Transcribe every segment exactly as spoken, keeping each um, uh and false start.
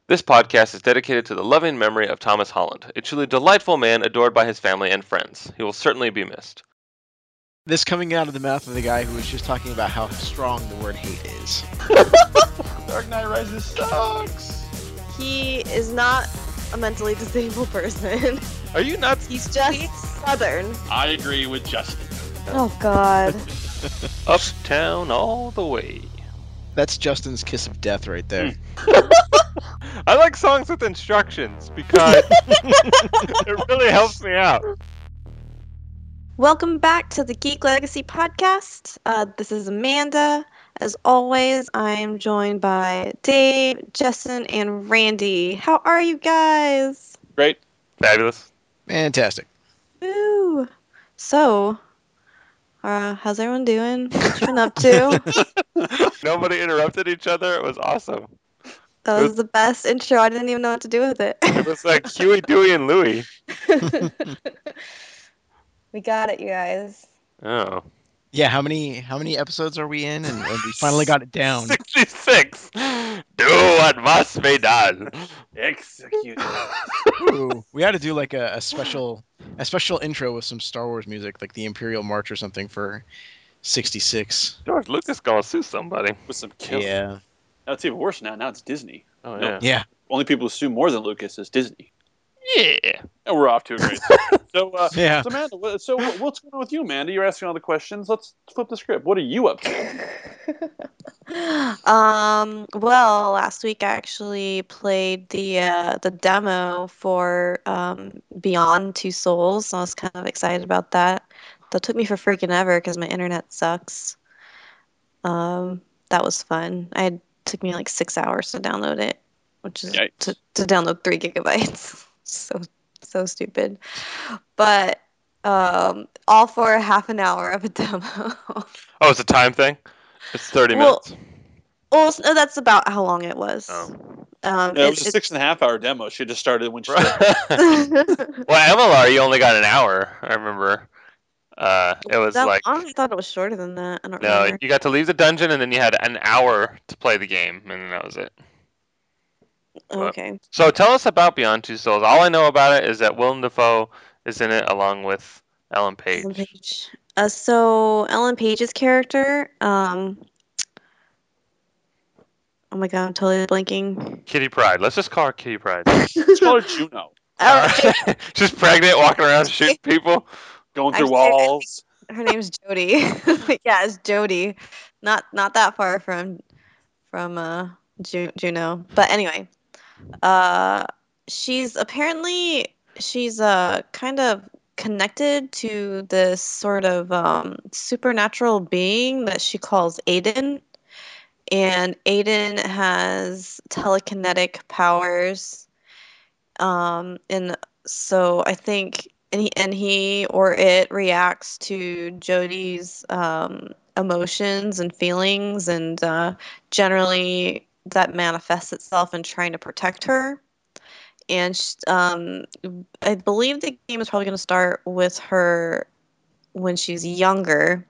This podcast is dedicated to the loving memory of Thomas Holland, a truly delightful man adored by his family and friends. He will certainly be missed. This coming out of the mouth of the guy who was just talking about how strong the word hate is. Dark Knight Rises sucks. He is not a mentally disabled person. Are you nuts? He's just Southern. I agree with Justin. Oh, God. Uptown all the way. That's Justin's kiss of death right there. I like songs with instructions because it really helps me out. Welcome back to the Geek Legacy Podcast. Uh, this is Amanda. As always, I am joined by Dave, Justin, and Randy. How are you guys? Great. Fabulous. Fantastic. Woo! So, uh, how's everyone doing? What you been up to? Nobody interrupted each other. It was awesome. That was the best intro. I didn't even know what to do with it. It was like Huey, Dewey, and Louie. We got it, you guys. Oh. Yeah, how many how many episodes are we in? And, and we finally got it down. sixty-six. Do what must be done. Execute. Ooh, we had to do like a, a special a special intro with some Star Wars music, like the Imperial March or something for sixty-six. George Lucas gonna sue somebody. With some kills. Yeah. Now it's even worse now. Now it's Disney. Oh, No. yeah. Yeah. Only people who sue more than Lucas is Disney. Yeah. And we're off to a great start. So, uh, Yeah. so Amanda, what- so what- what's going on with you, Amanda? You're asking all the questions. Let's flip the script. What are you up to? um. Well, last week I actually played the uh, the demo for um, Beyond Two Souls. So I was kind of excited about that. That took me for freaking ever because my internet sucks. Um, that was fun. I had took me like six hours to download it, which is Yikes. to, to download three gigabytes. so so stupid, but um, all for half an hour of a demo. Oh, it's a time thing? It's thirty Well, minutes. Well, s- no, that's about how long it was. Oh. Um, Yeah, it it- was a it- six and a half hour demo. She just started when she Well, started. M L R, you only got an hour, I remember. Uh, it was that, like, I thought it was shorter than that. I don't no, remember. you got to leave the dungeon and then you had an hour to play the game, and then that was it. Okay. So tell us about Beyond Two Souls. All I know about it is that Willem Dafoe is in it along with Ellen Page. Ellen Page. Uh, so Ellen Page's character. Um. Oh my God, I'm totally blanking. Kitty Pryde. Let's just call her Kitty Pryde. Let's call her Juno. Oh, She's pregnant, walking around shooting people. Going through Actually, I think- walls. her name's Jody. Yeah, it's Jody. Not not that far from from uh Ju- Juno. But anyway, uh, she's apparently she's uh kind of connected to this sort of um, supernatural being that she calls Aiden, and Aiden has telekinetic powers. Um, and so I think, and he, and he or it reacts to Jodie's um, emotions and feelings, and uh, generally that manifests itself in trying to protect her. And sh- um, I believe the game is probably going to start with her when she's younger.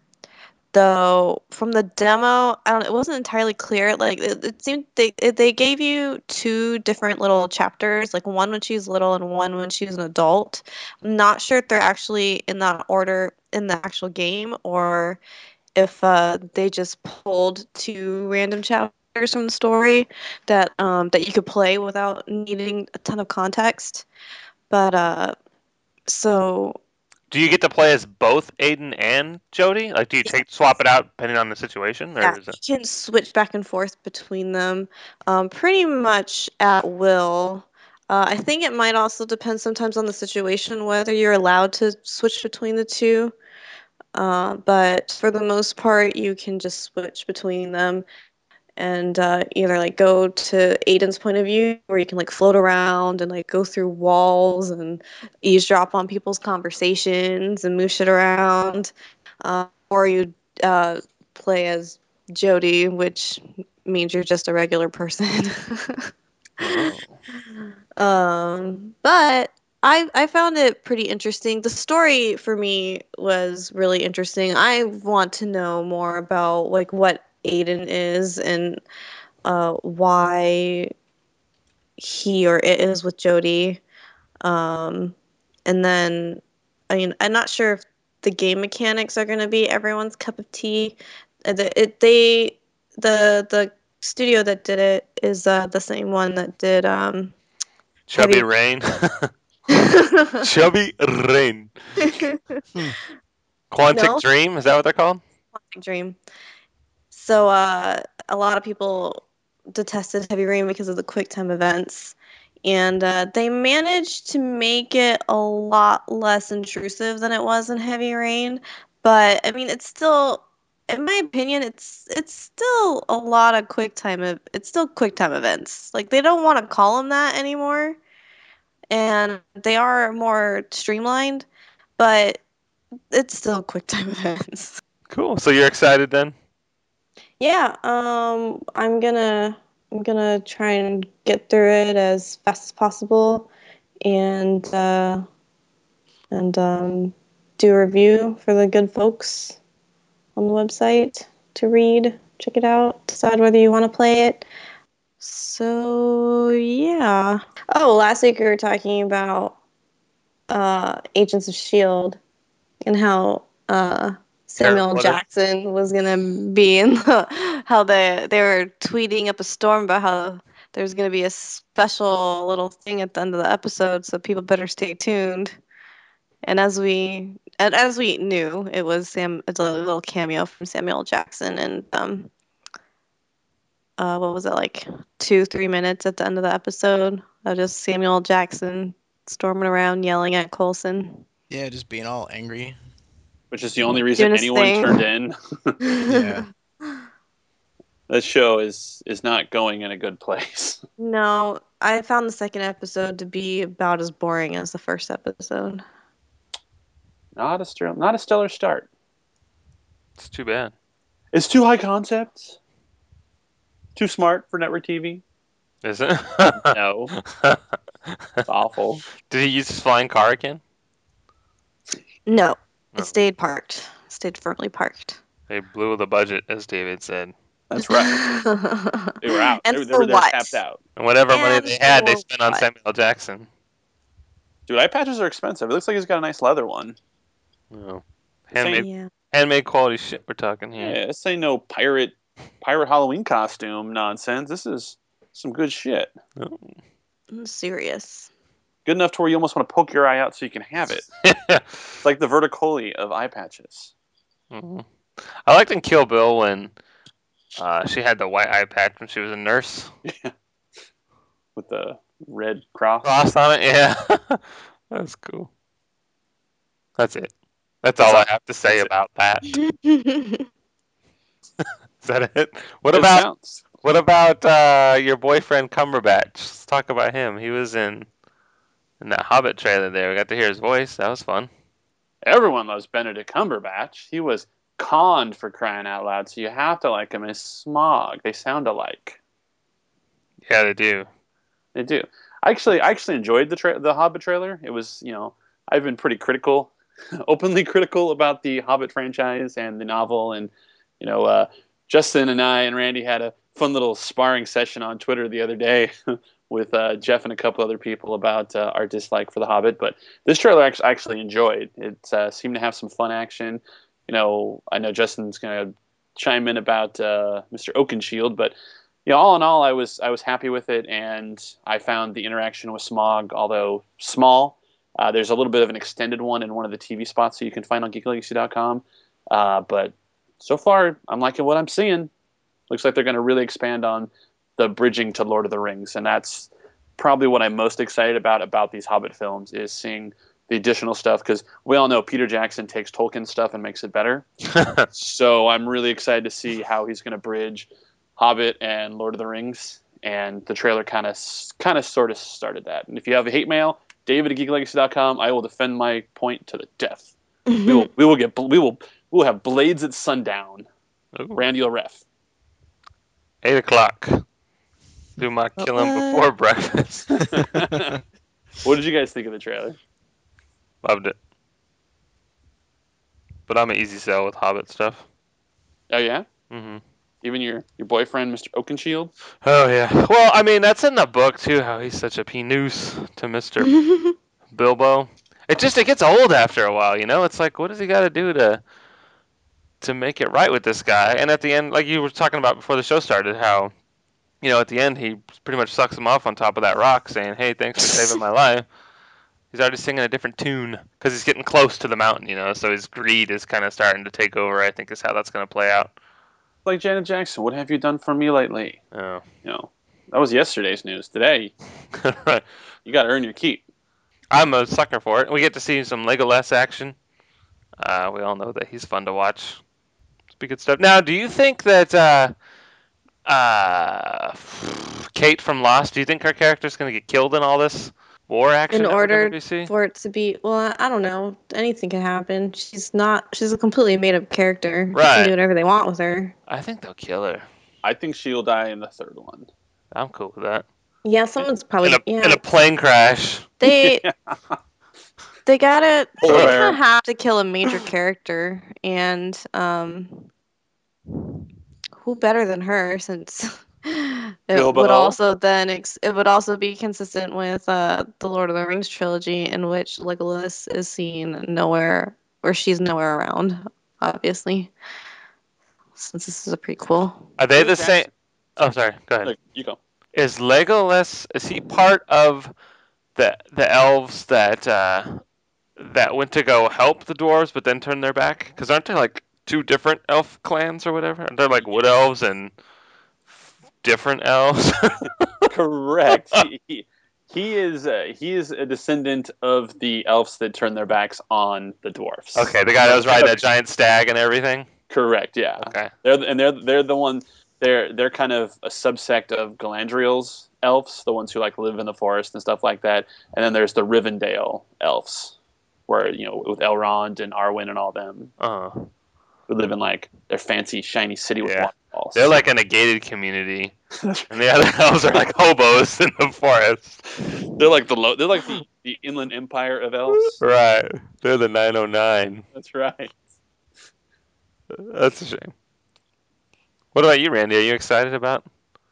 Though from the demo, I don't. It wasn't entirely clear. Like it, it seemed they it, they gave you two different little chapters, like one when she was little and one when she was an adult. I'm not sure if they're actually in that order in the actual game, or if uh, they just pulled two random chapters from the story that um, that you could play without needing a ton of context. But uh, so Do you get to play as both Aiden and Jody? Like, do you take swap it out depending on the situation? Or yeah, is it... you can switch back and forth between them um, pretty much at will. Uh, I think it might also depend sometimes on the situation whether you're allowed to switch between the two. Uh, but for the most part, you can just switch between them and uh, either like go to Aiden's point of view, where you can like float around and like go through walls and eavesdrop on people's conversations and move shit around, uh, or you uh, play as Jody, which means you're just a regular person. Oh. um, but I I found it pretty interesting. The story for me was really interesting. I want to know more about like what Aiden is and uh, why he or it is with Jodie. Um, and then, I mean, I'm not sure if the game mechanics are going to be everyone's cup of tea. Uh, the- It, they the the studio that did it is uh, the same one that did um, Chubby Heavy. Rain. Chubby Rain. Quantic No, Dream, is that what they're called? Quantic Dream. So uh, a lot of people detested Heavy Rain because of the QuickTime events, and uh, they managed to make it a lot less intrusive than it was in Heavy Rain. But I mean, it's still, in my opinion, it's it's still a lot of QuickTime. ev- It's still QuickTime events. Like they don't want to call them that anymore, and they are more streamlined, but it's still QuickTime events. Cool. So you're excited then? Yeah, um, I'm gonna I'm gonna try and get through it as fast as possible, and uh, and um, do a review for the good folks on the website to read. Check it out. Decide whether you want to play it. So yeah. Oh, last week we were talking about uh, Agents of Shield and how uh, Karen Samuel L. Porter? Jackson was gonna be in the how they they were tweeting up a storm about how there's gonna be a special little thing at the end of the episode, so people better stay tuned. And as we and as we knew, it was Sam it's a little cameo from Samuel L. Jackson, and um uh what was it, like two three minutes at the end of the episode of just Samuel L. Jackson storming around yelling at Coulson. Yeah, just being all angry. Which is the only reason Doing his anyone thing. turned in. Yeah. That show is is not going in a good place. No, I found the second episode to be about as boring as the first episode. Not a stellar, not a stellar start. It's too bad. It's too high concept. Too smart for network T V. Is it? No, it's awful. Did he use his flying car again? No, No. it stayed parked. Stayed firmly parked. They blew the budget, as David said. That's right. They were out. And they, they for were there what? tapped out. And whatever money And they had, they for spent on what? Samuel L. Jackson. Dude, eye patches are expensive. It looks like he's got a nice leather one. No. This ain't- Handmade, Yeah. handmade quality shit we're talking here. Yeah, this ain't no pirate pirate Halloween costume nonsense. This is some good shit. Oh. I'm serious. Good enough to where you almost want to poke your eye out so you can have it. It's like the verticoli of eye patches. Mhm. I liked in Kill Bill when uh, she had the white eye patch when she was a nurse. With the red cross. Cross on it, yeah. That's cool. That's it. That's, That's all all- I have to say that's it. about that. Is that it? What It about sounds- what about uh, your boyfriend Cumberbatch? Let's talk about him. He was in in that Hobbit trailer there. We got to hear his voice. That was fun. Everyone loves Benedict Cumberbatch. He was conned for crying out loud, so you have to like him as Smog. They sound alike. Yeah, they do. They do. I actually, I actually enjoyed the tra- the Hobbit trailer. It was, you know, I've been pretty critical, openly critical about the Hobbit franchise and the novel, and you know, uh, Justin and I and Randy had a fun little sparring session on Twitter the other day with uh, Jeff and a couple other people about uh, our dislike for the Hobbit. But this trailer I actually, actually enjoyed. It uh, seemed to have some fun action. You know, I know Justin's gonna chime in about uh, Mister Oakenshield, but you know, all in all, I was I was happy with it, and I found the interaction with Smog, although small. Uh, there's a little bit of an extended one in one of the T V spots that you can find on geek legacy dot com. Uh, but so far, I'm liking what I'm seeing. Looks like they're going to really expand on the bridging to Lord of the Rings, and that's probably what I'm most excited about about these Hobbit films is seeing the additional stuff, because we all know Peter Jackson takes Tolkien stuff and makes it better. So I'm really excited to see how he's going to bridge Hobbit and Lord of the Rings, and the trailer kind of kind of sort of started that. And if you have a hate mail, David at geek legacy dot com, I will defend my point to the death. We will we will get we will we will have blades at sundown. Ooh. Randy will ref. Eight o'clock. Do my killing What? before breakfast. What did you guys think of the trailer? Loved it. But I'm an easy sell with Hobbit stuff. Oh yeah, hmm Even your, your boyfriend, Mister Oakenshield? Oh yeah. Well, I mean that's in the book too. How he's such a penis to Mister Bilbo. It just it gets old after a while, you know. It's like, what does he got to do to to make it right with this guy? And at the end, like you were talking about before the show started, how you know at the end he pretty much sucks him off on top of that rock, saying, "Hey, thanks for saving my life." He's already singing a different tune because he's getting close to the mountain, you know. So his greed is kind of starting to take over. I think is how that's going to play out. Like Janet Jackson, what have you done for me lately? Oh, You know, that was yesterday's news. Today, right. you got to earn your keep. I'm a sucker for it. We get to see some Legolas action. Uh, we all know that he's fun to watch. It's be good stuff. Now, do you think that uh, uh, Kate from Lost? Do you think her character's going to get killed in all this war action In that we're order gonna be seeing? for it to be, well, I don't know. Anything can happen. She's not. She's a completely made up character. They Right. can do whatever they want with her. I think they'll kill her. I think she'll die in the third one. I'm cool with that. Yeah, someone's probably. In a, yeah, in a plane crash. they they gotta. They Polar kind bear. of have to kill a major character, and um, who better than her since. It Bilbo. would also then ex- it would also be consistent with uh, the Lord of the Rings trilogy, in which Legolas is seen nowhere, or she's nowhere around, obviously, since this is a prequel. Are they the Jackson. same? Oh, sorry. Go ahead. Look, you go. Is Legolas? Is he part of the the elves that uh, that went to go help the dwarves, but then turned their back? Because aren't there like two different elf clans or whatever? Aren't there like wood elves and different elves? Correct. he, he, he is uh, he is a descendant of the elves that turned their backs on the dwarfs. Okay, the guy that was riding that giant stag and everything. Correct. Yeah. Okay. They're the- and they're they're the one. They're they're kind of a subsect of Galadriel's elves, the ones who like live in the forest and stuff like that. And then there's the Rivendell elves, where you know with Elrond and Arwen and all them Uh, who live in like their fancy shiny city with Yeah. waterfalls. they're like in a gated community, and the other elves are like hobos in the forest. they're like the low, they're like the, the inland empire of elves. Right. They're the nine oh nine. That's right. That's a shame. What about you, Randy? Are you excited about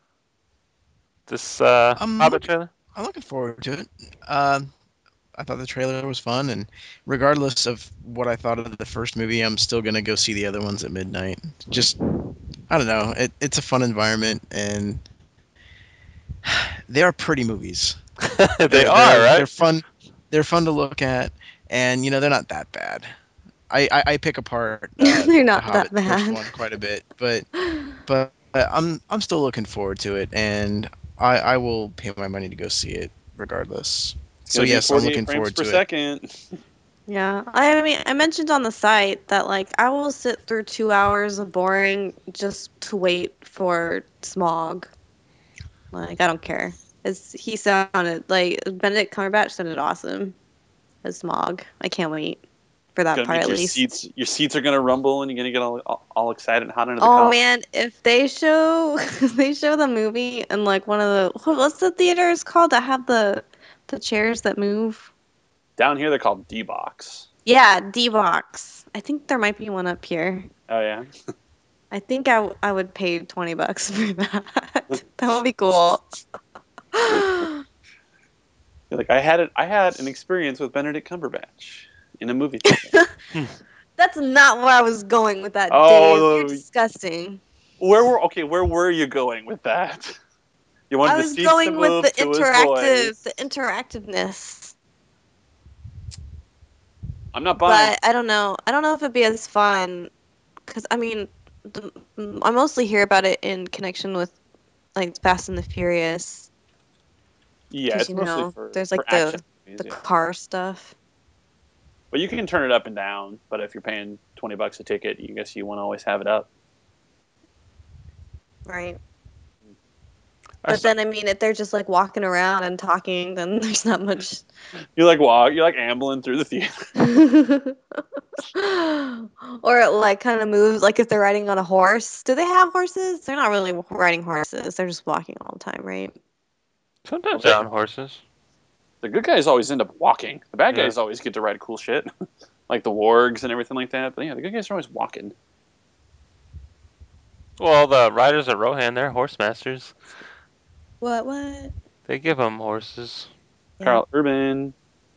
this uh, Um, Hobbit trailer? I'm looking forward to it. Um, I thought the trailer was fun, and regardless of what I thought of the first movie, I'm still gonna go see the other ones at midnight. Just, I don't know. It, it's a fun environment, and they are pretty movies. they They're- are, they're- right? They're fun. They're fun to look at, and you know they're not that bad. I, I, I pick apart. Uh, They're not the that Hobbit, the first bad. one, quite a bit, but but uh, I'm I'm still looking forward to it, and I I will pay my money to go see it regardless. It's So gonna be yes, I'm forty-eight looking frames forward per to it. second. Yeah, I mean, I mentioned on the site that like I will sit through two hours of boring just to wait for Smog. Like I don't care. It's he sounded like Benedict Cumberbatch sounded awesome as Smog. I can't wait for that Gonna part make at your least. seats your seats are gonna rumble and you're gonna get all all, all excited and hot under the Oh collar. man, if they show if they show the movie in like one of the what- what's the theaters called that have the the chairs that move? Down here they're called D-Box. Yeah, D-Box. I think there might be one up here. Oh yeah. I think I, w- I would pay twenty bucks for that. That would be cool. You're like I had it I had an experience with Benedict Cumberbatch in a movie theater. That's not where I was going with that, Oh, Dave. You're disgusting. Where were okay, where were you going with that? You wanted I the was seats going to with move the to his interactive, voice. the interactiveness. I'm not buying. But I don't know. I don't know if it'd be as fun, because I mean, the, I mostly hear about it in connection with like Fast and the Furious. Yeah, 'cause, it's you mostly know, for, there's, for like, the- action movies, The yeah. car stuff. But you can turn it up and down. But if you're paying twenty bucks a ticket, you guess you want to always have it up. Right. I But s- then, I mean, if they're just like walking around and talking, then there's not much. You like walk, you're like ambling through the theater. Or it like kind of moves, like if they're riding on a horse. Do they have horses? They're not really riding horses. They're just walking all the time, right? Sometimes Okay. they're on horses. The good guys always end up walking. The bad Yeah. guys always get to ride cool shit, like the wargs and everything like that. But yeah, the good guys are always walking. Well, the riders of Rohan, they're horse masters. What? What? They give them horses. Yeah. Carl Urban.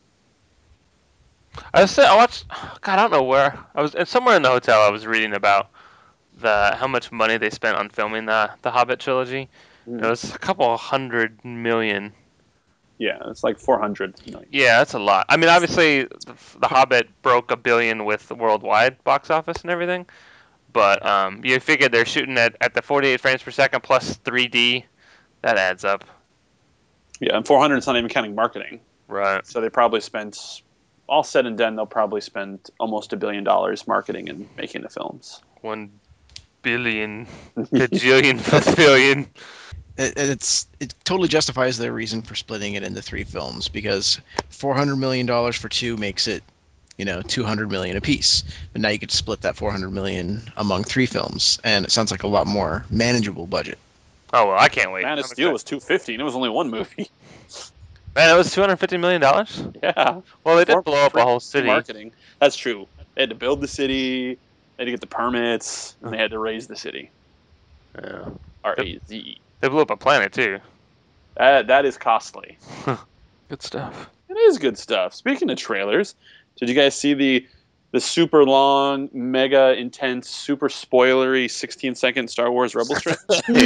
I was I watched. God, I don't know where. I was and somewhere in the hotel. I was reading about the how much money they spent on filming the the Hobbit trilogy. Mm. It was a couple hundred million. Yeah, it's like four hundred million. Yeah, that's a lot. I mean, obviously, the, the Hobbit broke a billion with the worldwide box office and everything. But um, you figured they're shooting at, at the forty-eight frames per second plus three D. That adds up. Yeah, and four hundred is not even counting marketing. Right. So they probably spent, all said and done, they'll probably spend almost a billion dollars marketing and making the films. One billion, gajillion, plus billion. It, it's it totally justifies their reason for splitting it into three films because four hundred million dollars for two makes it, you know, two hundred million apiece. But now you could split that four hundred million among three films, and it sounds like a lot more manageable budget. Oh well, I can't wait. Man of I'm Steel excited. was two fifty, and it was only one movie. Man, it was two hundred fifty million dollars. Yeah. Well, they did For- blow up for a whole city. Marketing. That's true. They had to build the city, they had to get the permits, and they had to raise the city. Yeah. R A Z E. They blew up a planet too. That, that is costly. Good stuff. It is good stuff. Speaking of trailers, did you guys see the the super long, mega intense, super spoilery sixteen second Star Wars Rebels trailer?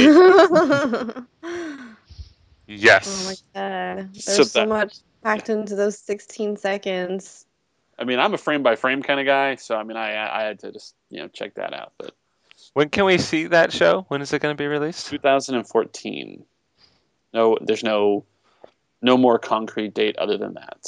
Oh Yes. my god. There's So so, that- much packed into those sixteen seconds. I mean, I'm a frame by frame kind of guy, so I mean, I I had to just you know check that out. But When can we see that show? When is it going to be released? two thousand fourteen. No, there's no no more concrete date other than that.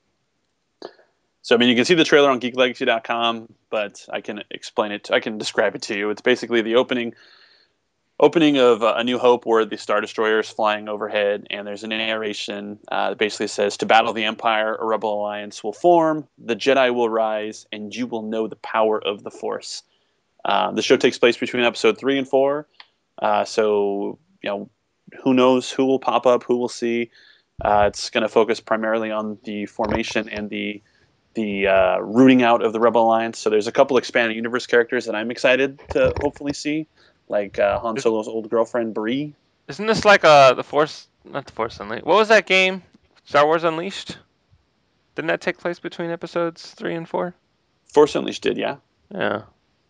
So I mean, you can see the trailer on geek legacy dot com, but I can explain it. I can describe it to you. It's basically the opening opening of uh, A New Hope, where the Star Destroyer is flying overhead, and there's a narration uh, that basically says, "To battle the Empire, a rebel alliance will form. The Jedi will rise, and you will know the power of the Force." Uh, the show takes place between episode three and four, uh, so you know who knows who will pop up, who we'll see. Uh, it's going to focus primarily on the formation and the the uh, rooting out of the Rebel Alliance. So there's a couple expanded universe characters that I'm excited to hopefully see, like uh, Han Solo's old girlfriend Bree. Isn't this like uh the Force? Not the Force Unleashed. What was that game? Star Wars Unleashed. Didn't that take place between episodes three and four? Force Unleashed did, yeah. Yeah.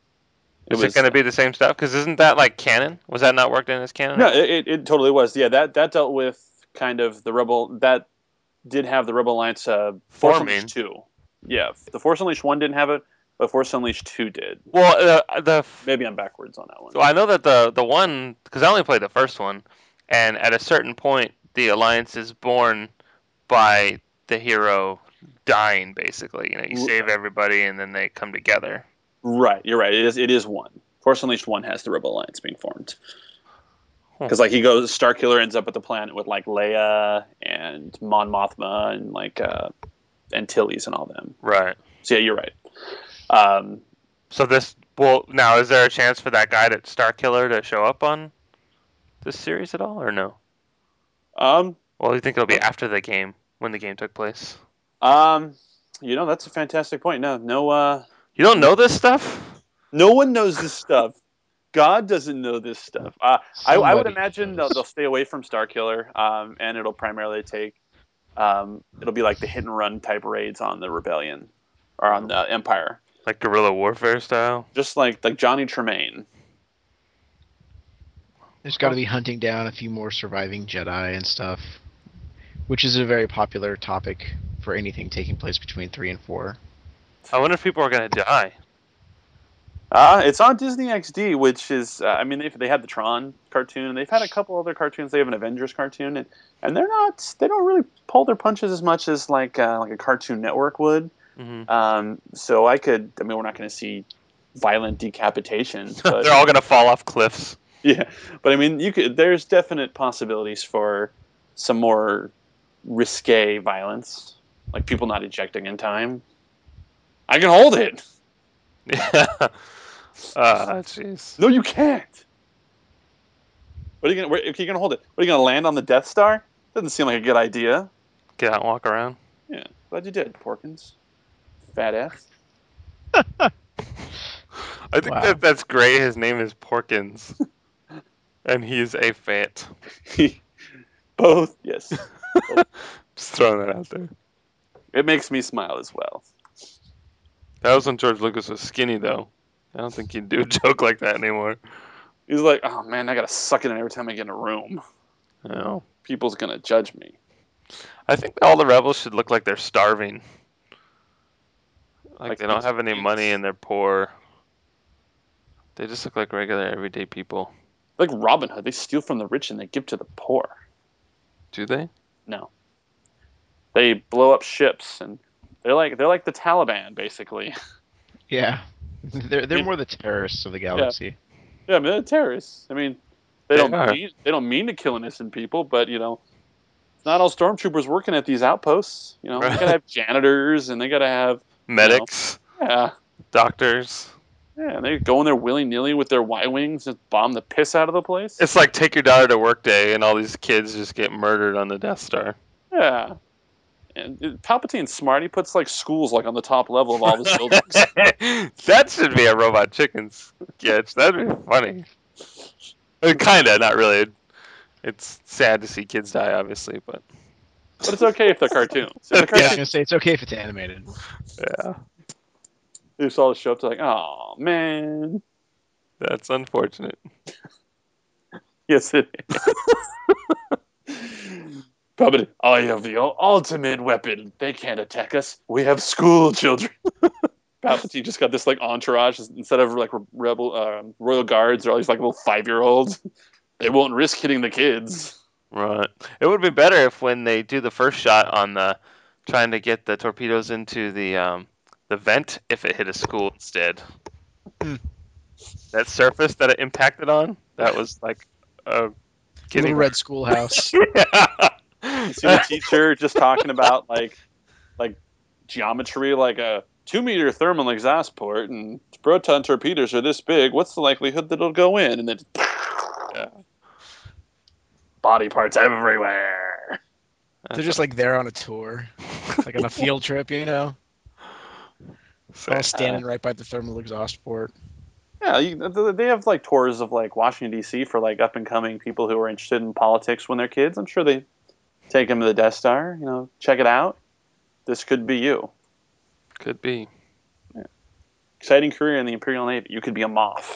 It Is was it going to be the same stuff? Because isn't that like canon? Was that not worked in as canon? no, it, it, it totally was. Yeah, that that dealt with kind of the Rebel that did have the Rebel Alliance uh, Force Forming. Unleashed two. Yeah, the Force Unleashed one didn't have it, but Force Unleashed two did. Well, uh, the Maybe I'm backwards on that one. so I know that the the one because I only played the first one, and at a certain point, the alliance is born by the hero dying. Basically, you know, you Right. save everybody, and then they come together. Right, you're right. It is it is one. Force Unleashed one has the Rebel Alliance being formed. Huh. Because like he goes, Starkiller ends up at the planet with like Leia and Mon Mothma and like uh, Antilles and all them. Right. So yeah, you're right. Um, So this well now is there a chance for that guy that Starkiller to show up on this series at all, or no? um, Well, you think it'll be after the game when the game took place? um, you know, that's a fantastic point. No, no, uh, You don't know this stuff? no one knows this stuff. God doesn't know this stuff. Uh, I, I would Somebody imagine they'll, knows. they'll stay away from Starkiller, um, and it'll primarily take, um, it'll be like the hit and run type raids on the Rebellion or on the Empire, Like guerrilla warfare style? just like like Johnny Tremaine. There's got to be hunting down a few more surviving Jedi and stuff, which is a very popular topic for anything taking place between three and four. I wonder if people are gonna die. Uh, it's on Disney X D, which is, uh, I mean, they they had the Tron cartoon, and they've had a couple other cartoons. They have an Avengers cartoon, and, and they're not, they don't really pull their punches as much as like uh, like a Cartoon Network would. hmm Um, so I could, I mean, we're not going to see violent decapitations, but They're all gonna fall off cliffs. yeah, but I mean, you could. There's definite possibilities for some more risque violence, like people not ejecting in time. I can hold it. Yeah. Ah, jeez. No, you can't. What are you gonna? Where, if you're gonna hold it, what are you gonna land on the Death Star? Doesn't seem like a good idea. Get out and walk around. Yeah, glad you did, Porkins. Fat ass. I think Wow. that that's great. His name is Porkins. And he's a fat. Both, yes. Just throwing that out there. It makes me smile as well. That was when George Lucas was skinny, though. I don't think he'd do a joke like that anymore. He's like, oh man, I gotta suck it in every time I get in a room. No. People's gonna judge me. I think all the rebels should look like they're starving. Like, Like they don't have any kids. money and they're poor. They just look like regular, everyday people. Like Robin Hood, they steal from the rich and they give to the poor. Do they? No. They blow up ships and they're like they're like the Taliban, basically. Yeah. They're they're Yeah. more the terrorists of the galaxy. Yeah, I mean they're terrorists. I mean they, They don't are. mean, they don't mean to kill innocent people, but you know, it's not all stormtroopers working at these outposts. You know, they gotta have janitors and they gotta have Medics, yeah. doctors. Yeah, and they go in there willy nilly with their Y wings and bomb the piss out of the place. It's like take your daughter to work day and all these kids just get murdered on the Death Star. Yeah. And it- Palpatine's smart. He puts like schools like on the top level of all his buildings. That should be a Robot Chicken sketch. That'd be funny. Uh, Kinda, not really. It's sad to see kids die, obviously, but But it's okay if they're cartoons. If the Yeah, I was cartoons gonna say it's okay if it's animated. yeah, they just all show up to like, oh man. that's unfortunate. Yes, it is. Palpatine, I have the ul- ultimate weapon. They can't attack us. We have school children. Palpatine just got this like entourage instead of like rebel um, royal guards. They're all these like little five year olds. They won't risk hitting the kids. Right. It would be better if when they do the first shot on the trying to get the torpedoes into the um, the vent, if it hit a school instead. Hmm. That surface that it impacted on, that was like a Little red schoolhouse. You see the teacher just talking about like like geometry, like a two meter thermal exhaust port, and proton torpedoes are this big. What's the likelihood that it'll go in? And then Yeah. body parts everywhere. They're just like there on a tour, like on a field trip, you know, all standing right by the thermal exhaust port. Yeah, you, they have like tours of like Washington D C for like up and coming people who are interested in politics when they're kids. I'm sure they take them to the Death Star. You know, check it out. This could be you. Could be. Exciting career in the Imperial Navy. You could be a Moff.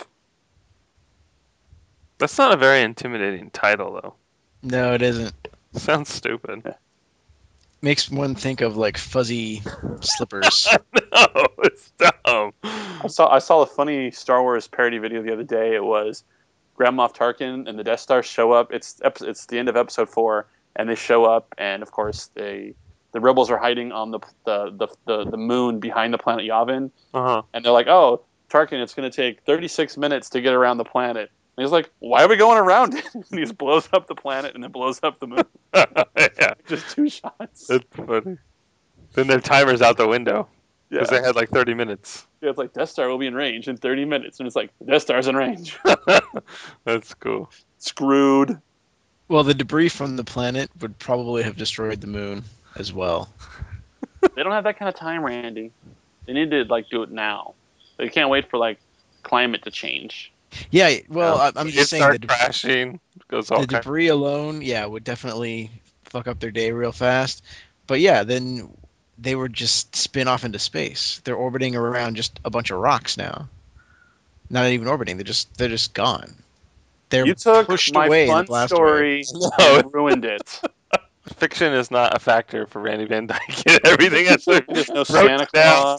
That's not a very intimidating title, though. No, it isn't. Sounds stupid. Makes one think of like fuzzy slippers. No, it's dumb. I saw I saw a funny Star Wars parody video the other day. It was Grand Moff Tarkin and the Death Star show up. It's ep- it's the end of Episode Four, and they show up, and of course they the rebels are hiding on the the the, the, the moon behind the planet Yavin, Uh-huh. and they're like, "Oh, Tarkin, it's going to take thirty-six minutes to get around the planet." And he's like, "Why are we going around it?" And he just blows up the planet and then blows up the moon. Yeah, Just two shots. that's funny. Then their timer's out the window Yeah. because they had like thirty minutes. Yeah, it's like Death Star will be in range in thirty minutes, and it's like Death Star's in range. That's cool. Screwed. Well, the debris from the planet would probably have destroyed the moon as well. They don't have that kind of time, Randy. They need to like do it now. They can't wait for like climate to change. Yeah, well, Yeah. I- I'm It just saying start the, de- crashing. Goes all the kind- debris alone, yeah, would definitely fuck up their day real fast. But yeah, then they would just spin off into space. They're orbiting around just a bunch of rocks now. Not even orbiting; they're just they're just gone. They're You took pushed my away in a fun blast story No. and ruined it. Fiction is not a factor for Randy Van Dyke. Everything else There's no wrote Santa down. Claus.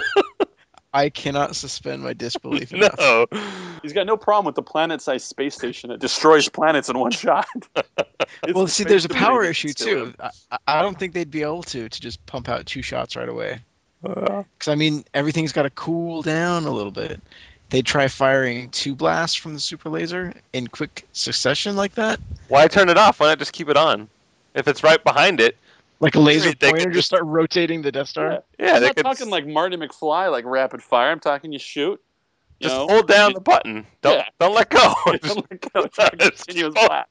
I cannot suspend my disbelief enough. No. He's got no problem with the planet-sized space station. It destroys planets in one shot. It's Well, the see, space there's a power debris issue that's still too. I, I don't think they'd be able to to just pump out two shots right away. Uh, Because I mean, everything's got to cool down a little bit. They try firing two blasts from the super laser in quick succession like that, why turn it off? Why not just keep it on? If it's right behind it, like a laser They could pointer, just- just start rotating the Death Star. Yeah. yeah, I'm they not could talking like Marty McFly, like rapid fire. I'm talking you shoot. You just know, hold down the button. Don't Yeah. don't let go. Don't let go. It's like a continuous blast.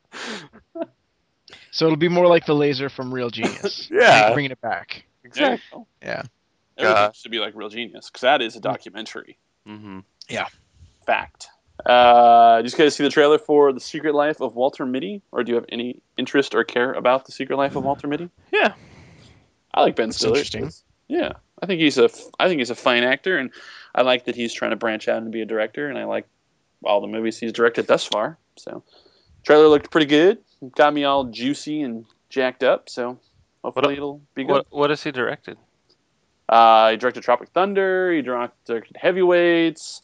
So it'll be more like the laser from Real Genius. Yeah. bringing it back. There you Exactly. go. Yeah. Everything Uh, should be like Real Genius because that is a documentary. Mm-hmm. Fact. Uh, did you guys see the trailer for The Secret Life of Walter Mitty? Or do you have any interest or care about The Secret Life of Walter Mitty? Yeah. I like Ben That's Stiller. interesting. Yeah, I think he's a I think he's a fine actor, and I like that he's trying to branch out and be a director, and I like all the movies he's directed thus far. So, trailer looked pretty good. Got me all juicy and jacked up. So, hopefully What- it'll be good. What What has he directed? Uh, he directed Tropic Thunder. He dir- directed Heavyweights.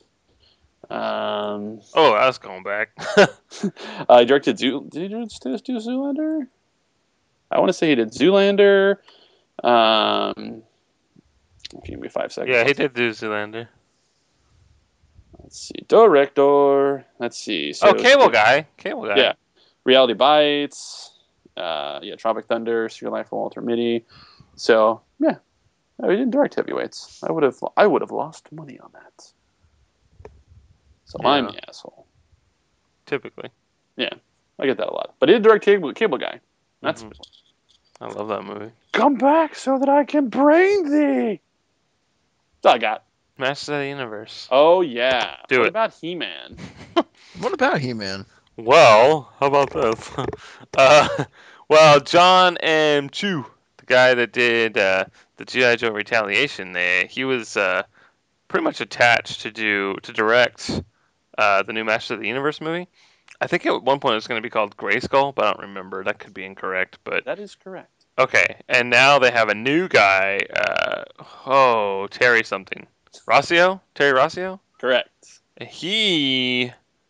Um, Oh, I was going back. uh, he directed Zoo. Did he do, do Zoolander? I want to say he did Zoolander. Um, give me five seconds. yeah, he did do Zoolander. Let's see. Director. Let's see. So Oh, Cable Guy. Cable Guy. Yeah. Reality Bites. Uh, yeah, Tropic Thunder. Secret Life of Walter Mitty. So yeah, no, he didn't direct Heavyweights. I would have. I would have lost money on that. So Yeah. I'm the asshole. Typically. I get that a lot. But he did direct Cable, Cable Guy. That's Mhm. I love that movie. come back so that I can bring thee. That's all I got. Masters of the Universe. Oh yeah. Do what it. about He-Man? What about He-Man? Well, how about this? uh, well, John M. Chu, the guy that did uh, the G I. Joe Retaliation, there, he was uh, pretty much attached to do to direct uh, the new Masters of the Universe movie. I think at one point it was going to be called Grayskull, but I don't remember. That could be incorrect. But That is correct. okay, and now they have a new guy. Uh, oh, Terry something. Rossio? Terry Rossio? Correct. He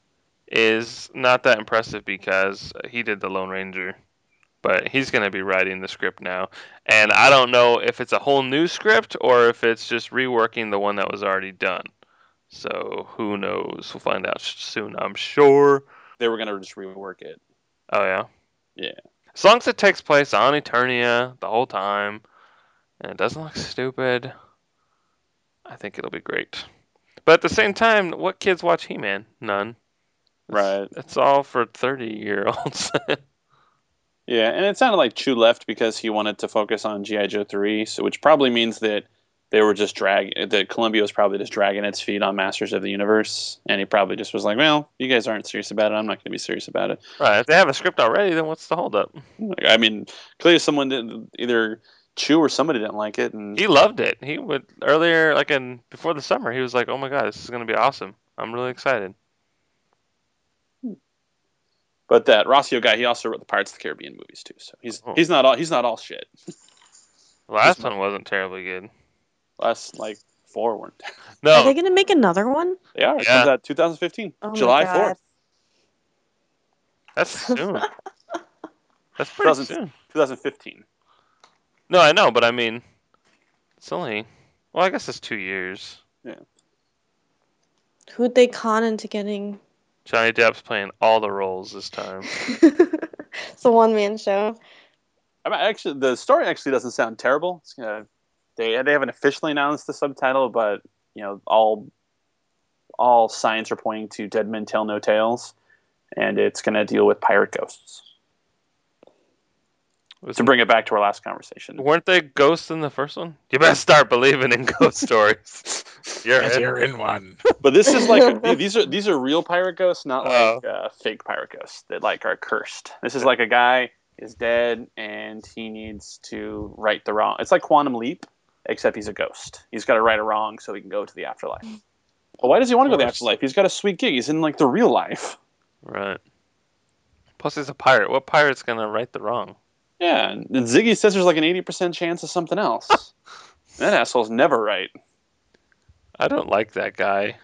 is not that impressive because he did the Lone Ranger, but he's going to be writing the script now. And I don't know if it's a whole new script or if it's just reworking the one that was already done. So who knows? We'll find out soon, I'm sure. They were gonna just rework it. Oh, yeah? Yeah. As long as it takes place on Eternia the whole time and it doesn't look stupid, I think it'll be great. But at the same time, what kids watch He-Man? None. Right. It's all for thirty-year-olds. Yeah, and it sounded like Chu left because he wanted to focus on G I. Joe three, so which probably means that they were just dragging that Columbia was probably just dragging its feet on Masters of the Universe, and he probably just was like, "Well, you guys aren't serious about it. I'm not going to be serious about it." Right. If they have a script already, then what's the holdup? Like, I mean, clearly someone didn't either Chu or somebody didn't like it, and He loved it. He would earlier, like in before the summer, he was like, "Oh my god, this is gonna be awesome. I'm really excited." but that Rossio guy, he also wrote the Pirates of the Caribbean movies too, so he's Oh. he's not all he's not all shit. The last Just- one wasn't terribly good. Last like four weren't. Are they No, gonna make another one? They are. It Yeah. comes out twenty fifteen, Oh my July God. fourth, that's soon. That's pretty Doesn't- soon. twenty fifteen. No, I know, but I mean, it's only. Well, I guess it's two years. Who'd they con into getting? Johnny Depp's playing all the roles this time. It's a one man show. I mean, actually, the story actually doesn't sound terrible. It's, uh, they they haven't officially announced the subtitle, but you know, all all signs are pointing to Dead Men Tell No Tales, and it's going to deal with pirate ghosts. Was To bring it back to our last conversation, Weren't they ghosts in the first one? You better start believing in ghost stories. You're Yes, in. you're in one. but this is like a, these are these are real pirate ghosts, not Oh. like uh, fake pirate ghosts that like are cursed. This is like a guy is dead and he needs to right the wrong. It's like Quantum Leap, except he's a ghost. He's got to right a wrong so he can go to the afterlife. But why does he want to go to the course. afterlife? He's got a sweet gig. He's in like the real life. Right. Plus, he's a pirate. What pirate's gonna right the wrong? Yeah, and Ziggy says there's like an eighty percent chance of something else. That asshole's never right. I don't like that guy.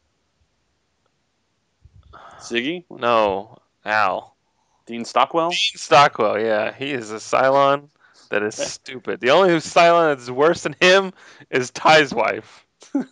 Ziggy? No, Al. Dean Stockwell? Dean Stockwell, yeah, he is a Cylon that is stupid. The only Cylon that's worse than him is Ty's wife.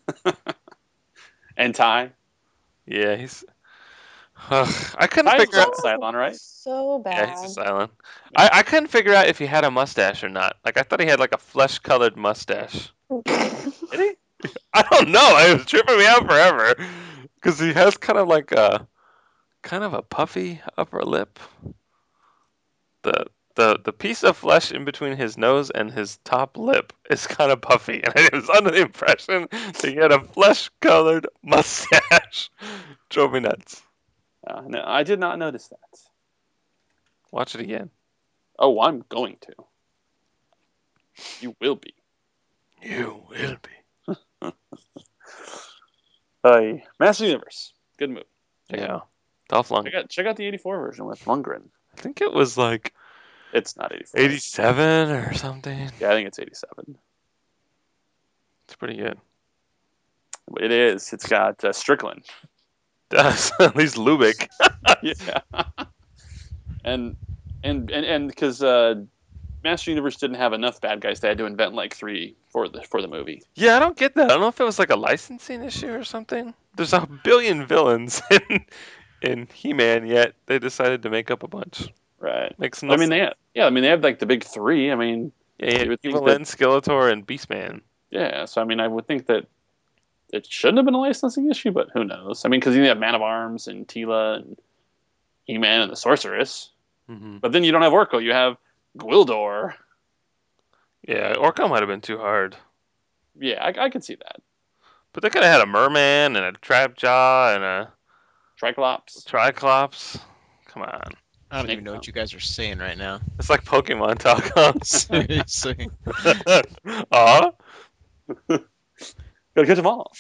And Ty? Yeah, he's. Ugh, I couldn't Ty's figure out. not Cylon, right? So bad. Yeah, he's a Cylon. I, I couldn't figure out if he had a mustache or not. Like I thought he had like a flesh-colored mustache. Did he? I don't know. It was tripping me out forever because he has kind of like a kind of a puffy upper lip. The the the piece of flesh in between his nose and his top lip is kind of puffy, and I was under the impression that he had a flesh-colored mustache. Drove me nuts. Uh, no, I did not notice that. Watch it again. Oh, I'm going to. You will be. You will be. Uh, Master Universe. Good movie. Yeah. Dolph Lundgren. Check out, check out the eighty-four version with Lundgren. I think it was like It's not eighty-four. eighty-seven or something. Yeah, I think it's eighty-seven. It's pretty good. It is. It's got uh, Strickland. Does at least Lubick. Yeah. and and and and because uh, Master Universe didn't have enough bad guys, they had to invent like three for the for the movie. Yeah, I don't get that. I don't know if it was like a licensing issue or something. There's a billion villains in in He-Man, yet they decided to make up a bunch. Right. Makes no I mean, sense. they have, yeah. I mean, they have like the big three. I mean, Yeah, you you would had think Evil that- Lyn, Skeletor, and Beastman. yeah. So I mean, I would think that it shouldn't have been a licensing issue, but who knows? I mean, because you have Man of Arms and Tila and He-Man and the Sorceress, Mm-hmm. but then you don't have Orko. You have Gwildor. Yeah, Orko might have been too hard. Yeah, I, I could see that. But they could have had a Merman and a Trapjaw and a Triclops. Triclops. Come on. I don't Snake even know what Town. you guys are saying right now. It's like Pokemon talk, huh? Seriously. Aw? Gotta catch them all.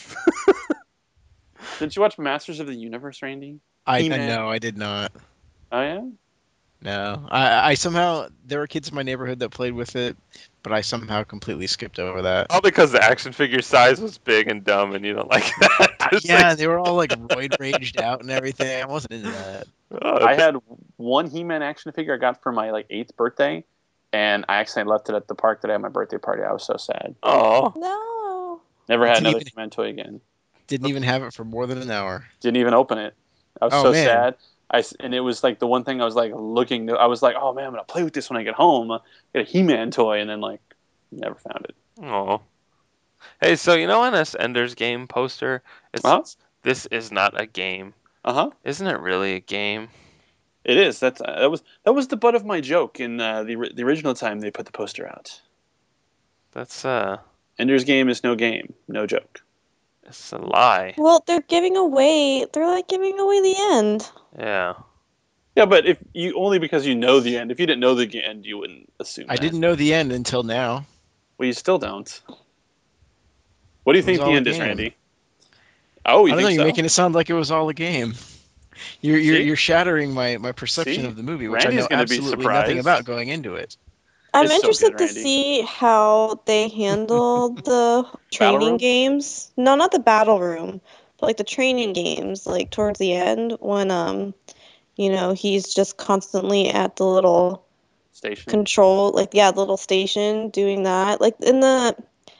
Didn't you watch Masters of the Universe, Randy? I, I He-Man. know, I did not. Oh yeah. No, I, I somehow there were kids in my neighborhood that played with it, but I somehow completely skipped over that. All because the action figure size was big and dumb and you don't like that. It's Yeah, like, they were all like roid raged out and everything. I wasn't into that. oh, I had one He-Man action figure I got for my like eighth birthday, and I accidentally left it at the park that I had my birthday party. I was so sad. Aw. No. Never had Didn't another even- He-Man toy again. Didn't even have it for more than an hour. Didn't even open it. I was Oh, so man. sad. I s- and it was like the one thing I was like looking. I was like, oh man, I'm gonna play with this when I get home. Get a He-Man toy, and then like never found it. Aw. Hey, so you know on this Ender's Game poster, it Uh-huh. says, this is not a game. Uh huh. Isn't it really a game? It is. That's uh, that was that was the butt of my joke in uh, the ori- the original time they put the poster out. That's, uh, Ender's Game is no game, no joke. it's a lie. Well, they're giving away. They're like giving away the end. Yeah. Yeah, but if you only because you know the end. If you didn't know the end, you wouldn't assume. I that. didn't know the end until now. Well, you still don't. What do you It think was the all end a is, game. Randy? Oh, you I don't know. think You're so? making it sound like it was all a game. You're you're, See? you're shattering my, my perception See? of the movie, which Randy's I know gonna be absolutely surprised. nothing about going into it. I'm It's so interested good, to Randy. see how they handled the room? training games. No, not the battle room, but like the training games, like towards the end when um, you know, he's just constantly at the little Station. control, like yeah, the little station doing that. Like in the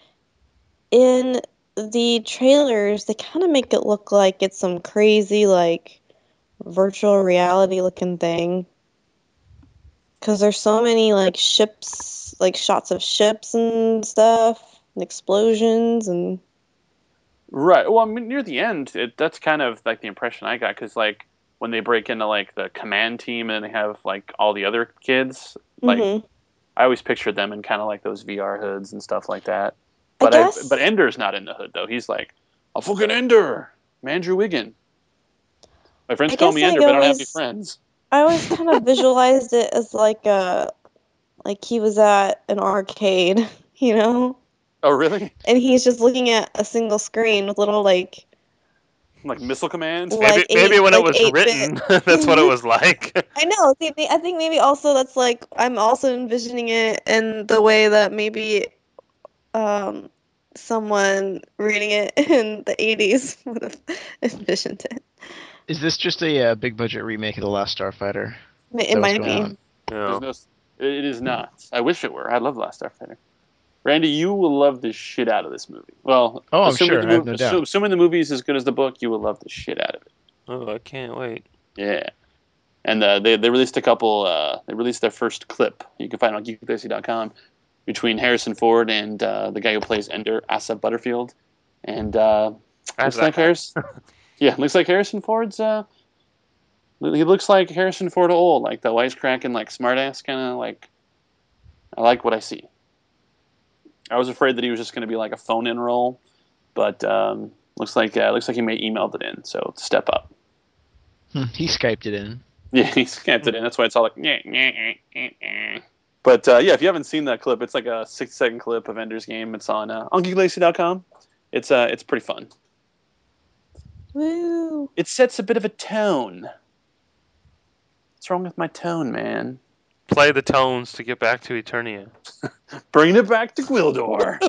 in the trailers, they kind of make it look like it's some crazy like virtual reality looking thing. Because there's so many like ships, like shots of ships and stuff, and explosions, and Right. Well, I mean, near the end, it, that's kind of like the impression I got because, like, when they break into like the command team and they have like all the other kids, like Mhm. I always pictured them in kind of like those V R hoods and stuff like that. I But I guess- but Ender's not in the hood though. He's like a fucking Ender, Mandrew Wiggin. My friends I call guess me I Ender, but I don't have any always- friends. I always kind of visualized it as like a, like he was at an arcade, you know, Oh, really? and he's just looking at a single screen with little like, Like missile command? Like Maybe, maybe eight- when like it was eight bit. written, that's what it was like. I know. See, I think maybe also that's like I'm also envisioning it in the way that maybe, um, someone reading it in the eighties would have envisioned it. Is this just a uh, big budget remake of The Last Starfighter? It, Is that what's might going be. on? Yeah. There's no, it is not. I wish it were. I love Last Starfighter. Randy, you will love the shit out of this movie. Well, Oh, I'm assuming sure, the I have mov- no assu- doubt. Assuming the movie is as good as the book, you will love the shit out of it. Oh, I can't wait. Yeah. And uh, they they released a couple. Uh, they released their first clip. You can find it on geek legacy dot com between Harrison Ford and uh, the guy who plays Ender, Asa Butterfield. And uh, looks Asa. like Harris. Yeah, looks like Harrison Ford's uh, He looks like Harrison Ford old, like the wisecracking, like smartass kind of like. I like what I see. I was afraid that he was just going to be like a phone-in role, but um, looks like uh, looks like he may emailed it in. So step up. Hmm, he Skyped it in. Yeah, he scamped it in. That's why it's all like. Nyeh, nyeh, nyeh, nyeh. But uh, yeah, if you haven't seen that clip, it's like a six-second clip of Ender's Game. It's on uh, on geek legacy dot com. It's uh, it's pretty fun. Woo. It sets a bit of a tone. What's wrong with my tone, man? Play the tones to get back to Eternia. Bringing it back to Gwildor.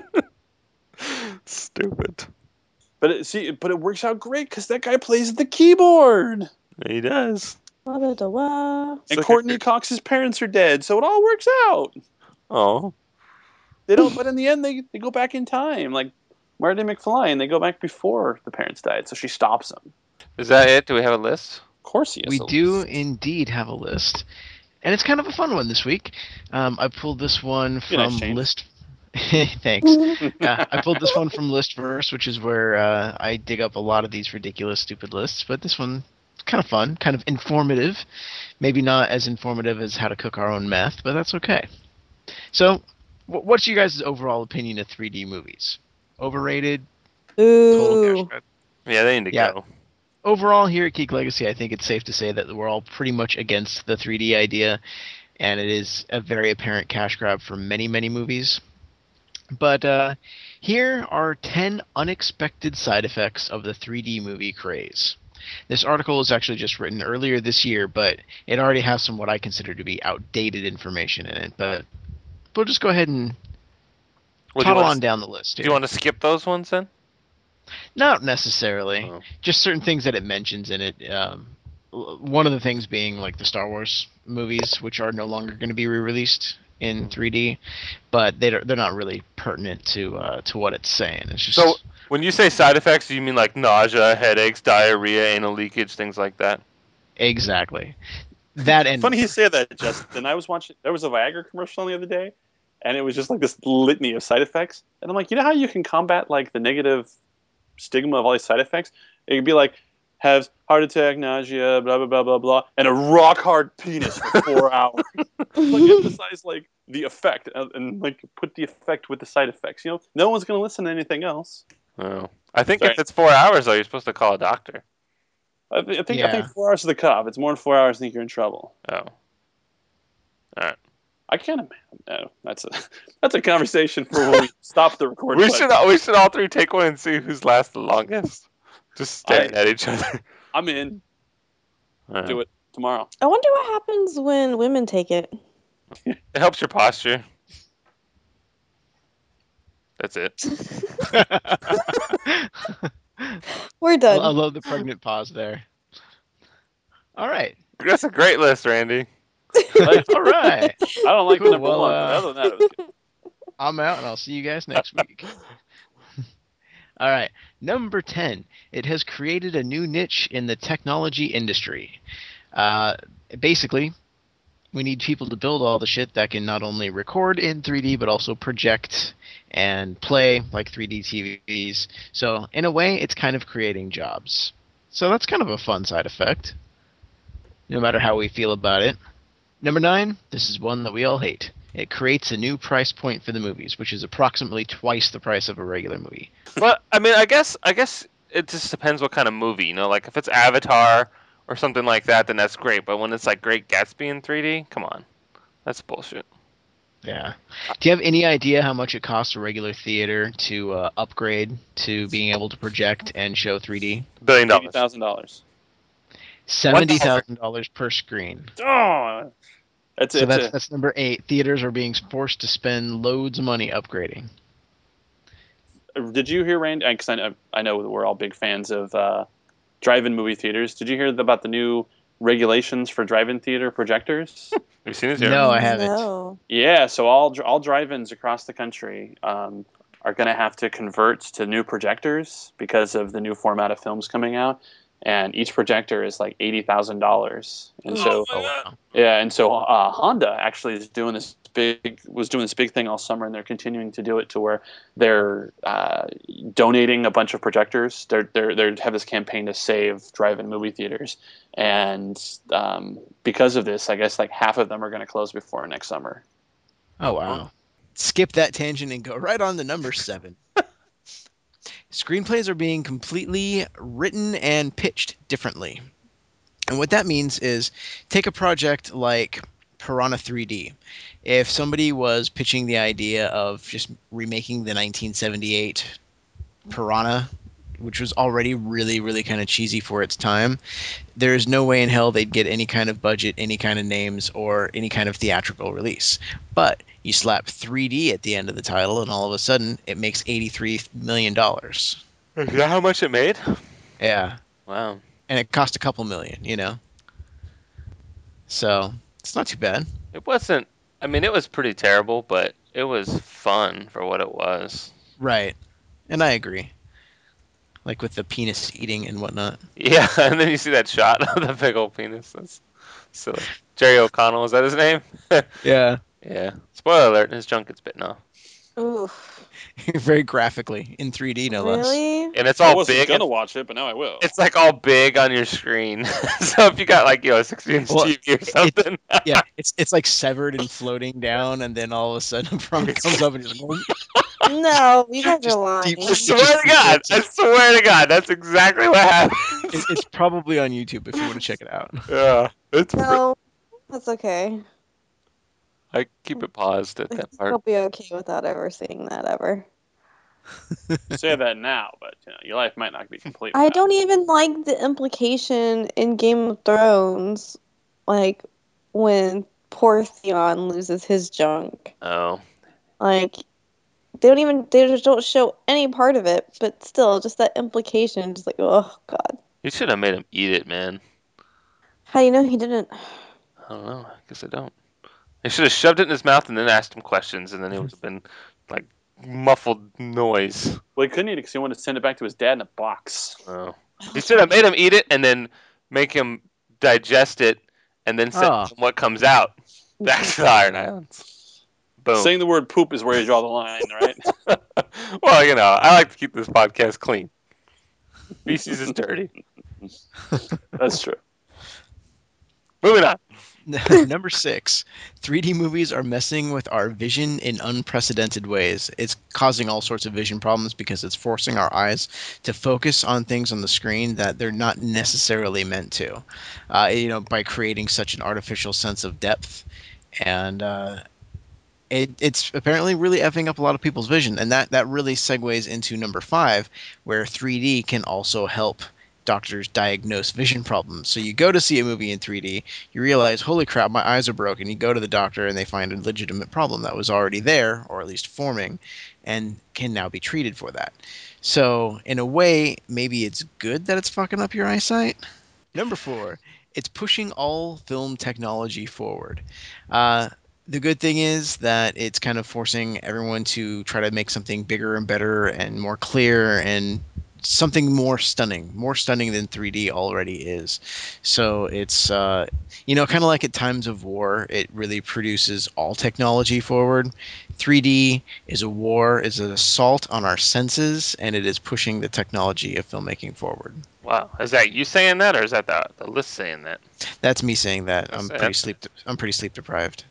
Stupid. But it, see, but it works out great because that guy plays the keyboard. He does. Wah-da-da-wah. And like Courtney a- Cox's parents are dead, so it all works out. Oh. They don't, but in the end, they, they go back in time. Like Marty McFly, and they go back before the parents died, so she stops them. Is that it? Do we have a list? Of course, he has We a do list. indeed have a list, and it's kind of a fun one this week. Um, I pulled this one Be nice, from James. List. Thanks. uh, I pulled this one from Listverse, which is where uh, I dig up a lot of these ridiculous, stupid lists. But this one, kind of fun, kind of informative. Maybe not as informative as how to cook our own meth, but that's okay. So, wh- what's your guys' overall opinion of three D movies? Overrated? Total cash Ooh. grab? Yeah, they need to Yeah. go. Overall, here at Geek Legacy, I think it's safe to say that we're all pretty much against the three D idea, and it is a very apparent cash grab for many, many movies. But uh, here are ten unexpected side effects of the three D movie craze. This article was actually just written earlier this year, but it already has some what I consider to be outdated information in it. But we'll just go ahead and Well, do you toddle want on to- down the list Do here. you want to skip those ones then? Not necessarily. Oh. Just certain things that it mentions in it. Um, w- one of the things being like the Star Wars movies, which are no longer going to be re-released in three D, but they don't- they're not really pertinent to uh, to what it's saying. It's just So, when you say side effects, do you mean like nausea, headaches, diarrhea, anal leakage, things like that? exactly that. And Funny you say that, Justin. I was watching. There was a Viagra commercial the other day, and it was just like this litany of side effects. And I'm like, you know how you can combat like the negative stigma of all these side effects? It could be like has heart attack, nausea, blah blah blah blah blah, and a rock hard penis for four hours. Like emphasize like the effect and, and like put the effect with the side effects. You know, no one's gonna listen to anything else. Oh. I think Sorry. if it's four hours, though, you're supposed to call a doctor. I, th- I think I Yeah. think four hours is the cutoff. It's more than four hours. I think you're in trouble. Oh. I can't imagine. No, that's a that's a conversation for when we stop the recording. We should, we should all three take one and see who's lasts the longest. Just staring I- at each other. I'm in. Uh, Do it tomorrow. I wonder what happens when women take it. It helps your posture. That's it. We're I, done. I love the pregnant pause there. All right, That's a great list, Randy. Like, all right. I don't like Cool, the number well, one, uh, but other than that, it was good. I'm out, and I'll see you guys next week. All right, number ten. It has created a new niche in the technology industry. Uh, basically, we need people to build all the shit that can not only record in three D, but also project and play like three D T Vs. So, in a way, it's kind of creating jobs. So that's kind of a fun side effect, no matter how we feel about it. Number nine, this is one that we all hate. It creates a new price point for the movies, which is approximately twice the price of a regular movie. Well, I mean, I guess, I guess it just depends what kind of movie. You know, like if it's Avatar or something like that, then that's great. But when it's like Great Gatsby in three D, come on, that's bullshit. Yeah. Do you have any idea how much it costs a regular theater to uh, upgrade to being able to project and show three D? Billion Eighty dollars. thousand dollars. seventy thousand dollars per screen. Oh, that's So it's that's a, that's number eight. Theaters are being forced to spend loads of money upgrading. Did you hear, Randy? Because I know I know we're all big fans of uh, drive-in movie theaters. Did you hear about the new regulations for drive-in theater projectors? Have you seen this? No, I haven't. No. Yeah, so all all drive-ins across the country um, are going to have to convert to new projectors because of the new format of films coming out. and each projector is like eighty thousand dollars. And Mm. so, Oh wow. yeah, and so uh, Honda actually is doing this big was doing this big thing all summer, and they're continuing to do it to where they're uh, donating a bunch of projectors. They're they're they have this campaign to save drive-in movie theaters, and um, because of this, I guess like half of them are going to close before next summer. Oh wow. Skip that tangent and go right on to number seven. Screenplays are being completely written and pitched differently. And what that means is take a project like Piranha three D. If somebody was pitching the idea of just remaking the nineteen seventy-eight Piranha, which was already really, really kind of cheesy for its time, there's no way in hell they'd get any kind of budget, any kind of names, or any kind of theatrical release. But you slap three D at the end of the title, and all of a sudden, it makes eighty-three million dollars. Is that how much it made? Yeah. Wow. And it cost a couple million, you know? So, it's not too bad. It wasn't. I mean, it was pretty terrible, but it was fun for what it was. Right. And I agree. Like with the penis eating and whatnot. Yeah, and then you see that shot of the big old penis. That's silly. Jerry O'Connell, is that his name? Yeah. Yeah. Spoiler alert, his junk gets bitten off. Oof. Very graphically, in three D, no less. Really? And it's I all wasn't big. gonna and- watch it, but now I will. It's like all big on your screen. So if you got like, you know, a sixty inch Well, T V or something. Yeah, it's it's like severed and floating down, and then all of a sudden a prawn comes up and just... No, you guys Just are lying. deep- I swear to God. I swear to God. That's exactly what happened. It- it's probably on YouTube if you want to check it out. Yeah. It's No, that's okay. I keep it paused at I that think I'll part. be okay without ever seeing that ever. Say that now, but you know, your life might not be complete. I without don't even like the implication in Game of Thrones, like when poor Theon loses his junk. Oh. Like they don't even they just don't show any part of it, but still, just that implication, just like oh god. You should have made him eat it, man. How do you know he didn't? I don't know. I guess I don't. They should have shoved it in his mouth and then asked him questions, and then it would have been like muffled noise. Well, he couldn't eat it because he wanted to send it back to his dad in a box. Oh. You should have made him eat it and then make him digest it and then send Oh. him what comes out back to the Iron Islands. Boom. Saying the word poop is where you draw the line, right? Well, you know, I like to keep this podcast clean. Feces is dirty. That's true. Moving on. Number six, three D movies are messing with our vision in unprecedented ways. It's causing all sorts of vision problems because it's forcing our eyes to focus on things on the screen that they're not necessarily meant to. Uh, you know, by creating such an artificial sense of depth, and uh, it, it's apparently really effing up a lot of people's vision, and that that really segues into number five, where three D can also help doctors diagnose vision problems. So you go to see a movie in three D, you realize, holy crap, my eyes are broken. You go to the doctor and they find a legitimate problem that was already there, or at least forming, and can now be treated for that. So in a way, maybe it's good that it's fucking up your eyesight. Number four, it's pushing all film technology forward. Uh, the good thing is that it's kind of forcing everyone to try to make something bigger and better and more clear and something more stunning, more stunning than three D already is. So it's, uh, you know, kind of like at times of war, it really produces all technology forward. three D is a war, is an assault on our senses, and it is pushing the technology of filmmaking forward. Wow. Is that you saying that, or is that the, the list saying that? That's me saying that. I'm That's- pretty sleep. I'm pretty sleep deprived.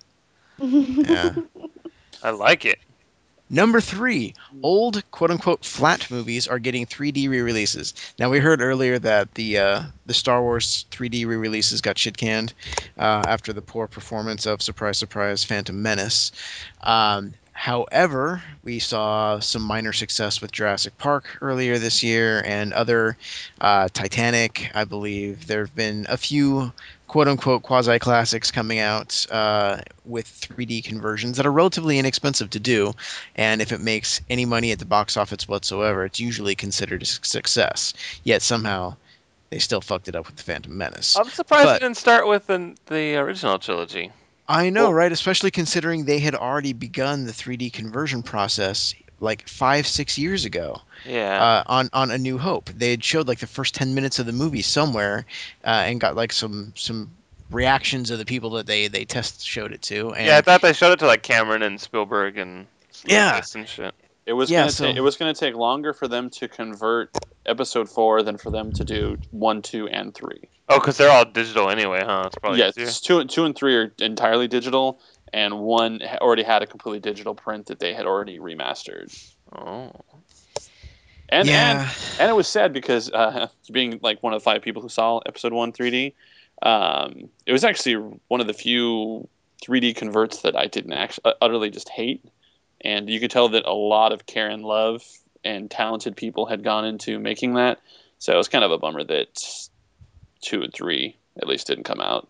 Yeah. I like it. Number three, old quote-unquote flat movies are getting three D re-releases. Now we heard earlier that the uh, the Star Wars three D re-releases got shit canned uh, after the poor performance of surprise, surprise, Phantom Menace. Um, however, we saw some minor success with Jurassic Park earlier this year and other uh, Titanic. I believe there have been a few quote-unquote quasi-classics coming out uh, with three D conversions that are relatively inexpensive to do, and if it makes any money at the box office whatsoever, it's usually considered a success. Yet somehow they still fucked it up with the Phantom Menace. I'm surprised But- they didn't start with the, the original trilogy. I know, Well- right? Especially considering they had already begun the three D conversion process like five, six years ago. Yeah. Uh, on on A New Hope, they had showed like the first ten minutes of the movie somewhere, uh, and got like some some reactions of the people that they they test showed it to, and yeah, I thought they showed it to like Cameron and Spielberg and Yeah. Lucas and shit. It was Yeah, gonna so- take it was gonna take longer for them to convert episode four than for them to do one, two, and three. Oh, because they're all digital anyway, huh? It's probably Yes, easier. two, two and three are entirely digital, and one ha- already had a completely digital print that they had already remastered. Oh. And and yeah, and it was sad because uh, being like one of the five people who saw episode one three D, um, it was actually one of the few three D converts that I didn't actually utterly just hate, and you could tell that a lot of care and love and talented people had gone into making that. So it was kind of a bummer that two and three at least didn't come out.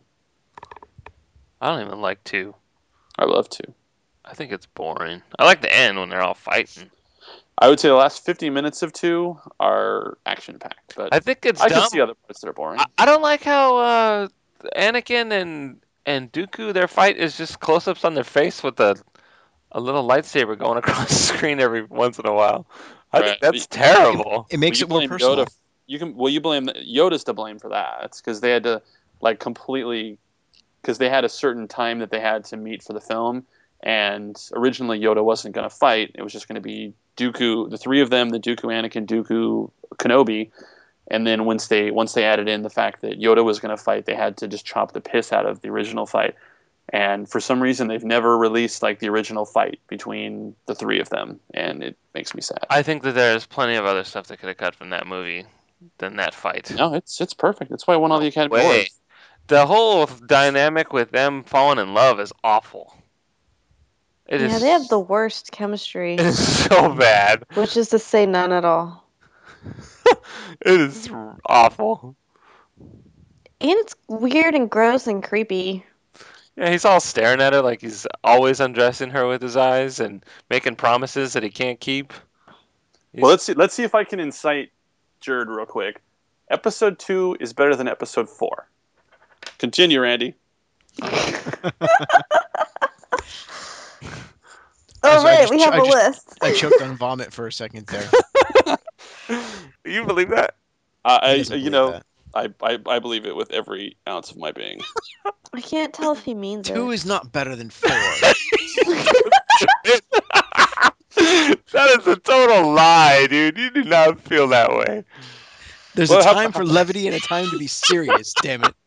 I don't even like two. I love two. I think it's boring. I like the end when they're all fighting. I would say the last fifty minutes of two are action packed, but I think it's I dumb. can see other parts that are boring. I, I don't like how uh, Anakin and and Dooku, their fight is just close-ups on their face with a a little lightsaber going across the screen every once in a while. I think Right. that's terrible. it makes Well, you it more blame personal. Yoda. You can well, you blame Yoda's to blame for that. It's because they had to like completely because they had a certain time that they had to meet for the film, and originally Yoda wasn't going to fight. It was just going to be Dooku, the three of them, the Dooku, Anakin, Dooku, Kenobi, and then once they once they added in the fact that Yoda was going to fight, they had to just chop the piss out of the original fight. And for some reason, they've never released like the original fight between the three of them, and it makes me sad. I think that there's plenty of other stuff they could have cut from that movie than that fight. No, it's it's perfect. That's why it won all the Academy way. Awards. The whole dynamic with them falling in love is awful. It Yeah, is. they have the worst chemistry, It is so bad. which is to say none at all. It is awful. And it's weird and gross and creepy. Yeah, he's all staring at her like he's always undressing her with his eyes and making promises that he can't keep. He's- Well, let's see. Let's see if I can incite Jared real quick. Episode two is better than episode four. Continue, Randy. Oh, I right, just- we have I a just- list. I choked on vomit for a second there. you believe that? Uh, I, He doesn't you believe know, that. I, I, I believe it with every ounce of my being. I can't tell if he means Two it. is not better than four. That is a total lie, dude. You do not feel that way. There's Well, a how- time for levity and a time to be serious. Damn it!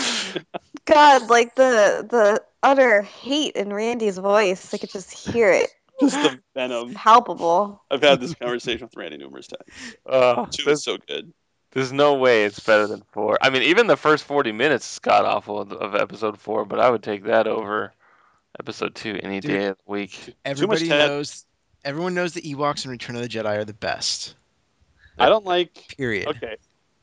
God, like the the utter hate in Randy's voice. I could just hear it. Just the venom. Palpable. I've had this conversation with Randy numerous times. Uh, Two there's, is so good. there's no way it's better than four. I mean, even the first forty minutes is god awful of, of episode four, but I would take that over episode two any Dude. day of the week. Everybody Ted. knows. Everyone knows the Ewoks and Return of the Jedi are the best. I don't like. Period. Okay.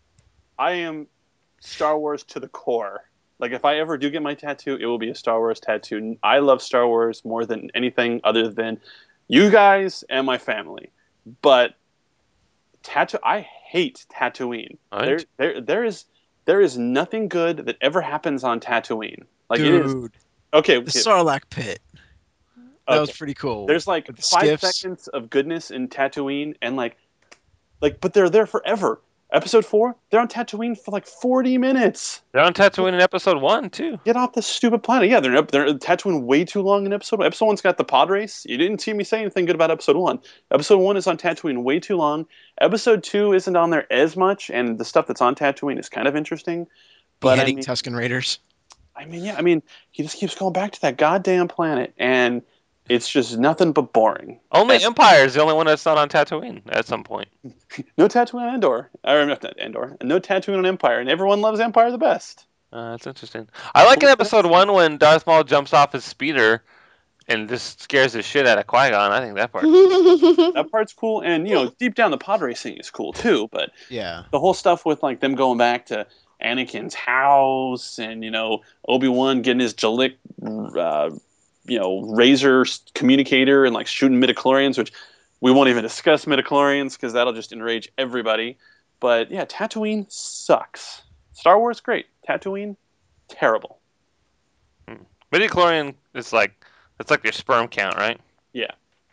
I am Star Wars to the core. Like, if I ever do get my tattoo, it will be a Star Wars tattoo. I love Star Wars more than anything other than you guys and my family. But tattoo, I hate Tatooine. I There, do. there, there is, there is nothing good that ever happens on Tatooine. Like it is. Dude, Okay, the okay, Sarlacc pit. That okay. was pretty cool. There's like With the five skiffs. seconds of goodness in Tatooine, and like, like, but they're there forever. Episode four, they're on Tatooine for like forty minutes. They're on Tatooine in episode one, too. Get off this stupid planet. Yeah, they're they're in Tatooine way too long in episode one. Episode one's got the pod race. You didn't see me say anything good about episode one. Episode one is on Tatooine way too long. Episode two isn't on there as much, and the stuff that's on Tatooine is kind of interesting. But I Beheading mean, Tusken Raiders. I mean, yeah, I mean, he just keeps going back to that goddamn planet, and it's just nothing but boring. Only And- Empire is the only one that's not on Tatooine at some point. No Tatooine on Endor. Or not Endor. No Tatooine on Empire, and everyone loves Empire the best. Uh, that's interesting. I like in episode one when Darth Maul jumps off his speeder and just scares the shit out of Qui-Gon. I think that part. That part's cool, and you know, deep down the pod racing is cool too. But Yeah. the whole stuff with like them going back to Anakin's house, and you know, Obi-Wan getting his Jalik, uh, you know, razor communicator, and like shooting midichlorians, which we won't even discuss midichlorians because that'll just enrage everybody. But yeah, Tatooine sucks. Star Wars great. Tatooine terrible. Midichlorian is like it's like your sperm count, right? Yeah.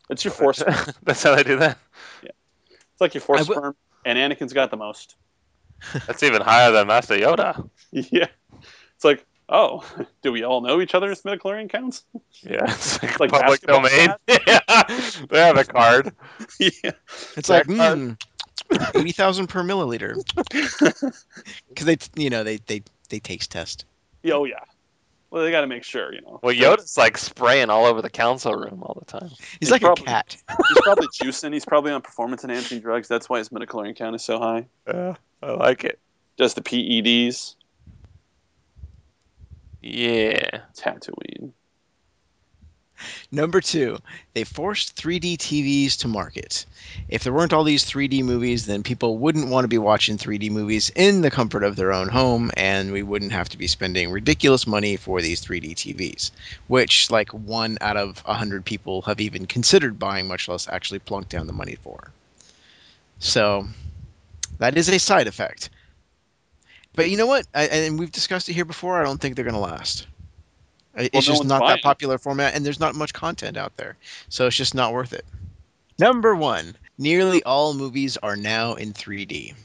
It's your force sperm. That's how they do that. It's like your force I will- sperm, and Anakin's got the most. That's even higher than Master Yoda. Yeah. It's like, oh, do we all know each other as midichlorian counts? Yeah, it's like, Like public basketball domain. Yeah, they have a card. Yeah. It's That like card- hmm, eighty thousand per milliliter. Because they, you know, they they they taste test. Oh, yeah. Well, they got to make sure, you know. Well, Yoda's like spraying all over the council room all the time. He's It's like probably- a cat. He's probably juicing. He's probably on performance-enhancing drugs. That's why his midichlorian count is so high. Yeah, I like it. Does the P E Ds. Yeah. Tatooine. Number two, they forced three D T Vs to market. If there weren't all these three D movies, then people wouldn't want to be watching three D movies in the comfort of their own home, and we wouldn't have to be spending ridiculous money for these three D T Vs, which like one out of a hundred people have even considered buying, much less actually plunked down the money for. So that is a side effect. But you know what? I, and we've discussed it here before. I don't think they're going to last. I- It's no just one's not buying that it. popular format, and there's not much content out there. So it's just not worth it. Number one, nearly all movies are now in three D.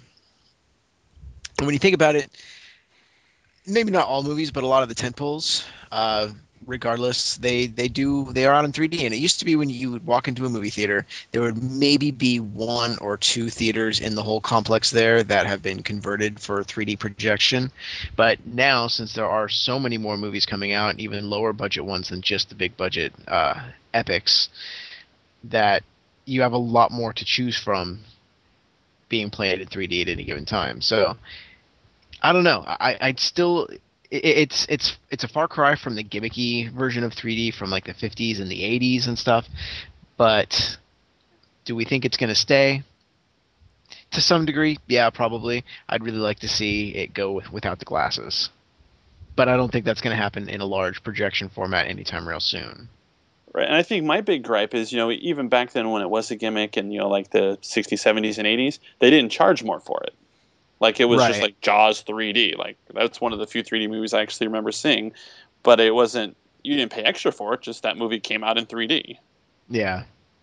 And when you think about it, maybe not all movies, but a lot of the tentpoles, uh, regardless, they, they do they are out in three D. And it used to be when you would walk into a movie theater, there would maybe be one or two theaters in the whole complex there that have been converted for three D projection. But now, since there are so many more movies coming out, even lower budget ones than just the big budget uh, epics, that you have a lot more to choose from being played in three D at any given time. So I don't know. I, I'd still it, it's it's it's a far cry from the gimmicky version of three D from like the fifties and the eighties and stuff. But do we think it's going to stay? To some degree, yeah, probably. I'd really like to see it go with, without the glasses. But I don't think that's going to happen in a large projection format anytime real soon. Right. And I think my big gripe is, you know, even back then when it was a gimmick and, you know, like the sixties, seventies, and eighties, they didn't charge more for it. Like it was just Right. like Jaws three D. Like that's one of the few three D movies I actually remember seeing. But it wasn't, you didn't pay extra for it, just that movie came out in three D. Yeah.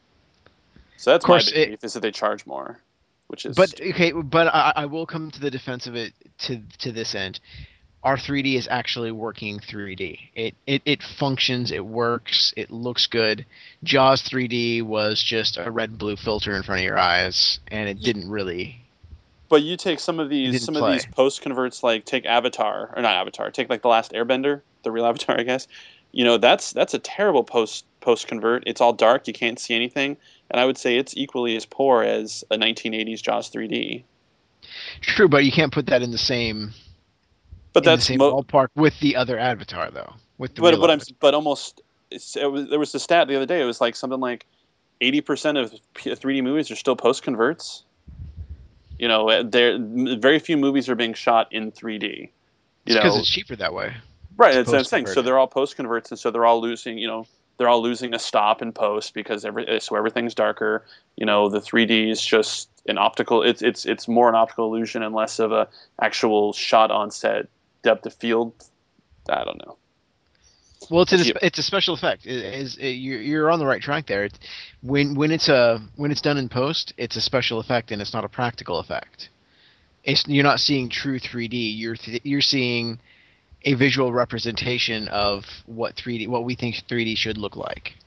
So that's Of course, my big it- beef is that they charge more, which is. But okay, but I, I will come to the defense of it to to this end. Our three D is actually working three D. It, it it functions, it works, it looks good. Jaws three D was just a red and blue filter in front of your eyes, and it didn't really. But you take some of It these didn't some play. of these post converts, like take Avatar or not Avatar, take like the last Airbender, the real Avatar, I guess. You know, that's that's a terrible post post convert. It's all dark, you can't see anything, and I would say it's equally as poor as a nineteen eighties Jaws three D. True, but you can't put that in the same But in the that's same mo- ballpark with the other Avatar, though. With the but real but I'm Avatar. but almost it's, it was, there was a stat the other day. It was like something like eighty percent of P- three D movies are still post converts. You know, there very few movies are being shot in three D. You It's because know, it's cheaper that way. right? it's That's what I'm saying. So post-converted. they're all post converts, and so they're all losing. You know, they're all losing a stop in post because every so everything's darker. You know, the three D is just an optical. It's it's it's more an optical illusion and less of a actual shot on set depth of field. I don't know. Well, it's a, Yeah. it's a special effect. It is it, you're you're on the right track there. It's, when when it's a when it's done in post, it's a special effect and it's not a practical effect. It's you're not seeing true three D. You're th- you're seeing a visual representation of what three D what we think three D should look like.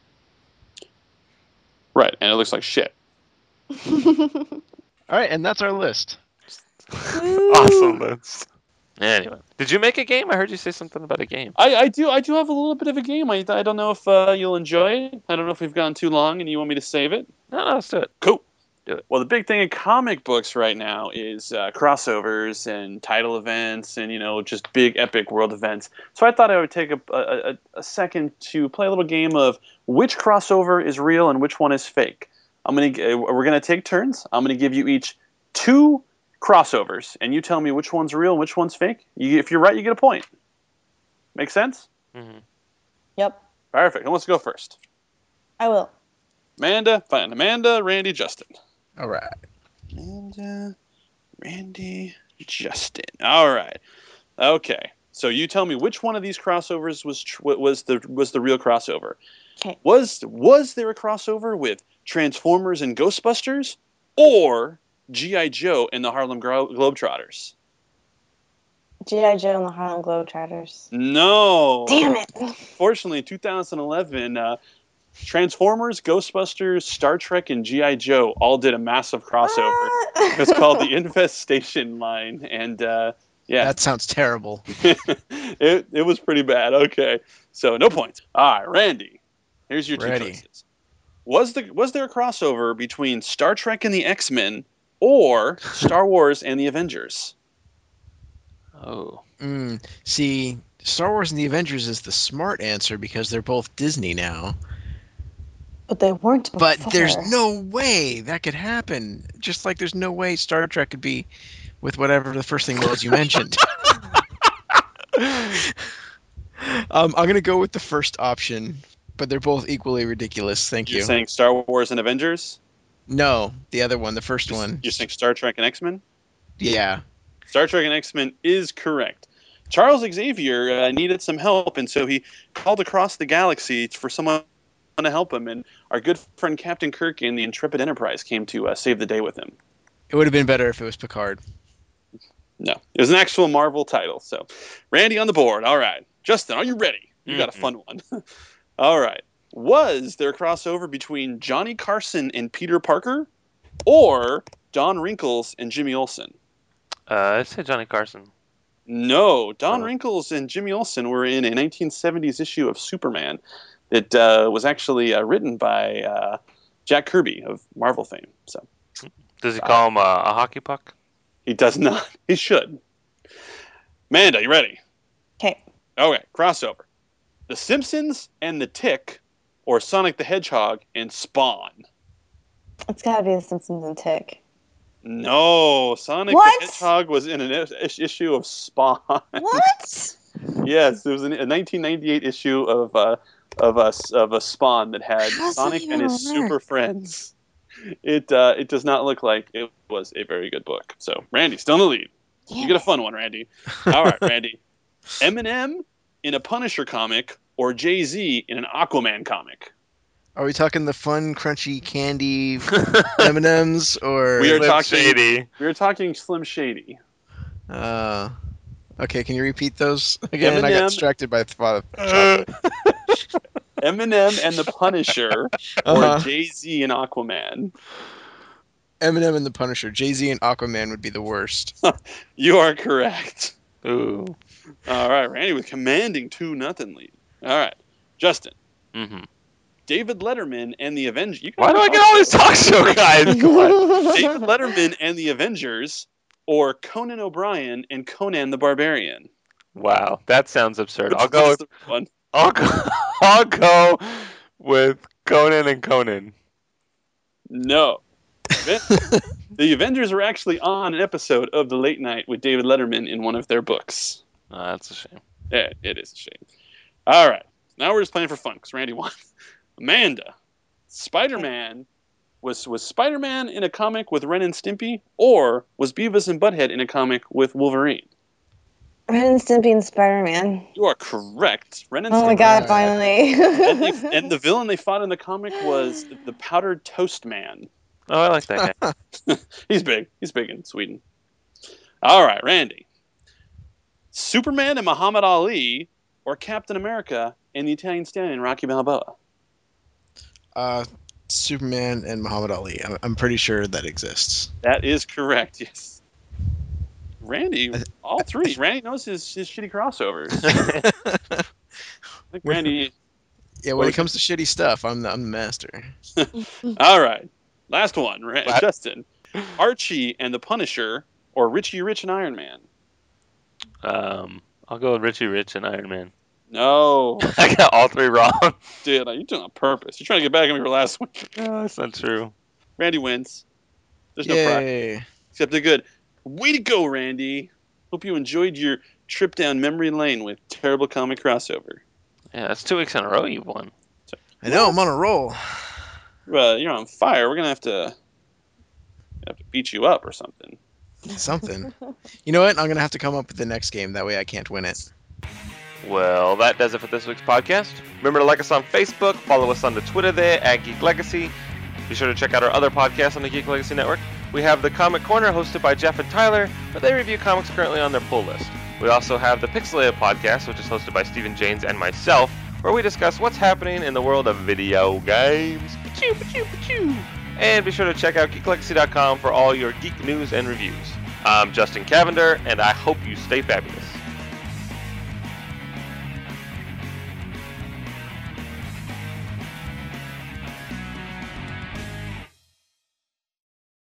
Right, and it looks like shit. All right, and that's our list. Awesome. That's... Anyway, did you make a game? I heard you say something about a game. I, I do I do have a little bit of a game. I, I don't know if uh, you'll enjoy it. I don't know if we've gone too long and you want me to save it. No, no, let's do it. Cool. Do it. Well, the big thing in comic books right now is uh, crossovers and title events and, you know, just big epic world events. So I thought I would take a, a, a second to play a little game of which crossover is real and which one is fake. I'm gonna we're gonna take turns. I'm gonna give you each two crossovers, and you tell me which one's real and which one's fake. You, if you're right, you get a point. Make sense? Mhm. Yep, Perfect. And let's go first. I will. Amanda, fine. Amanda, Randy, Justin. All right. Amanda, Randy, Justin. All right. Okay. So you tell me which one of these crossovers was tr- was the was the real crossover. Okay. Was was there a crossover with Transformers and Ghostbusters, or G I. Joe and the Harlem Glo- Globetrotters? G I. Joe and the Harlem Globetrotters. No. Damn it. Fortunately, in two thousand eleven, uh, Transformers, Ghostbusters, Star Trek, and G I. Joe all did a massive crossover. What? It's called the Infestation Line, and uh, yeah, That sounds terrible. it it was pretty bad. Okay, so no points. All right, Randy, here's your two Ready. choices. Was the was there a crossover between Star Trek and the X-Men, or Star Wars and the Avengers? Oh. Mm, see, Star Wars and the Avengers is the smart answer because they're both Disney now. But they weren't before. But there's no way that could happen. Just like there's no way Star Trek could be with whatever the first thing was you mentioned. um, I'm gonna go with the first option, but they're both equally ridiculous. Thank You're you. saying Star Wars and Avengers? No, the other one, the first one. You're saying Star Trek and X-Men? Yeah. Star Trek and X-Men is correct. Charles Xavier uh, needed some help, and so he called across the galaxy for someone to help him. And our good friend Captain Kirk in the Intrepid Enterprise came to uh, save the day with him. It would have been better if it was Picard. No, it was an actual Marvel title. So, Randy on the board. All right, Justin, are you ready? You got a Mhm. fun one. All right. Was there a crossover between Johnny Carson and Peter Parker, or Don Rickles and Jimmy Olsen? Uh, I'd say Johnny Carson. No, Don Oh. Rickles and Jimmy Olsen were in a nineteen seventies issue of Superman that uh, was actually uh, written by uh, Jack Kirby of Marvel fame. So Does he call him a, a hockey puck? he does not. He should. Manda, you ready? Okay. Okay, crossover. The Simpsons and the Tick, or Sonic the Hedgehog and Spawn? It's gotta be the Simpsons and Tick. No, Sonic What? the Hedgehog was in an is- issue of Spawn. What? Yes, there was an, a nineteen ninety-eight issue of uh, of a of a Spawn that had How does that Sonic and even his work? super friends. It uh, it does not look like it was a very good book. So Randy, still in the lead. You get a fun one, Randy. All right, Randy. Eminem in a Punisher comic, or Jay-Z in an Aquaman comic? Are we talking the fun, crunchy candy M and M's or? We are Slim talking- Shady. We were talking Slim Shady. Uh, okay, can you repeat those again? I Eminem- got distracted by the Uh, Eminem and the Punisher, Uh-huh. or Jay-Z and Aquaman? Eminem and the Punisher. Jay-Z and Aquaman would be the worst. You are correct. Ooh. All right, Randy with commanding two nothing lead. All right, Justin. Mm-hmm. David Letterman and the Avengers. You Why do I get all these talk show guys? Come on. David Letterman and the Avengers, or Conan O'Brien and Conan the Barbarian? Wow, that sounds absurd. Which I'll go. is With, the one. I'll go. I'll go with Conan and Conan. No. The Avengers were actually on an episode of The Late Night with David Letterman in one of their books. Oh, that's a shame. Yeah, it is a shame. All right. Now we're just playing for fun because Randy won. Amanda, Spider-Man, was, was Spider-Man in a comic with Ren and Stimpy, or was Beavis and Butthead in a comic with Wolverine? Ren and Stimpy and Spider-Man. You are correct. Ren and Oh my Stimpy. god, Alright. finally. And, they, and the villain they fought in the comic was the Powdered Toast Man. Oh, I like that guy. He's big. He's big in Sweden. All right, Randy. Superman and Muhammad Ali, or Captain America and the Italian Stallion Rocky Balboa? Uh, Superman and Muhammad Ali. I'm, I'm pretty sure that exists. That is correct, yes. Randy, all three. Randy knows his, his shitty crossovers. I think Randy. Yeah, when it comes to shitty stuff, I'm the, I'm the master. All right. Last one. Ra- What? Justin. Archie and the Punisher, or Richie Rich and Iron Man? Um, I'll go with Richie Rich and Iron Man. No. I got all three wrong. Dude, you're doing it on purpose. You're trying to get back at me for last one. No, that's not true. Randy wins. There's no pride. Yay. Except they're good. Way to go, Randy. Hope you enjoyed your trip down memory lane with Terrible Comic Crossover. Yeah, that's two weeks in a row you've won. I know, I'm on a roll. Well, you're on fire. We're going to have to have to beat you up or something. Something. You know what? I'm going to have to come up with the next game. That way I can't win it. Well, that does it for this week's podcast. Remember to like us on Facebook, follow us on the Twitter there at Geek Legacy. Be sure to check out our other podcasts on the Geek Legacy Network. We have the Comic Corner hosted by Jeff and Tyler, where they review comics currently on their pull list. We also have the Pixelated podcast, which is hosted by Stephen Janes and myself, where we discuss what's happening in the world of video games. Pachoo, pachoo, pachoo. And be sure to check out geek legacy dot com for all your geek news and reviews. I'm Justin Cavender, and I hope you stay fabulous.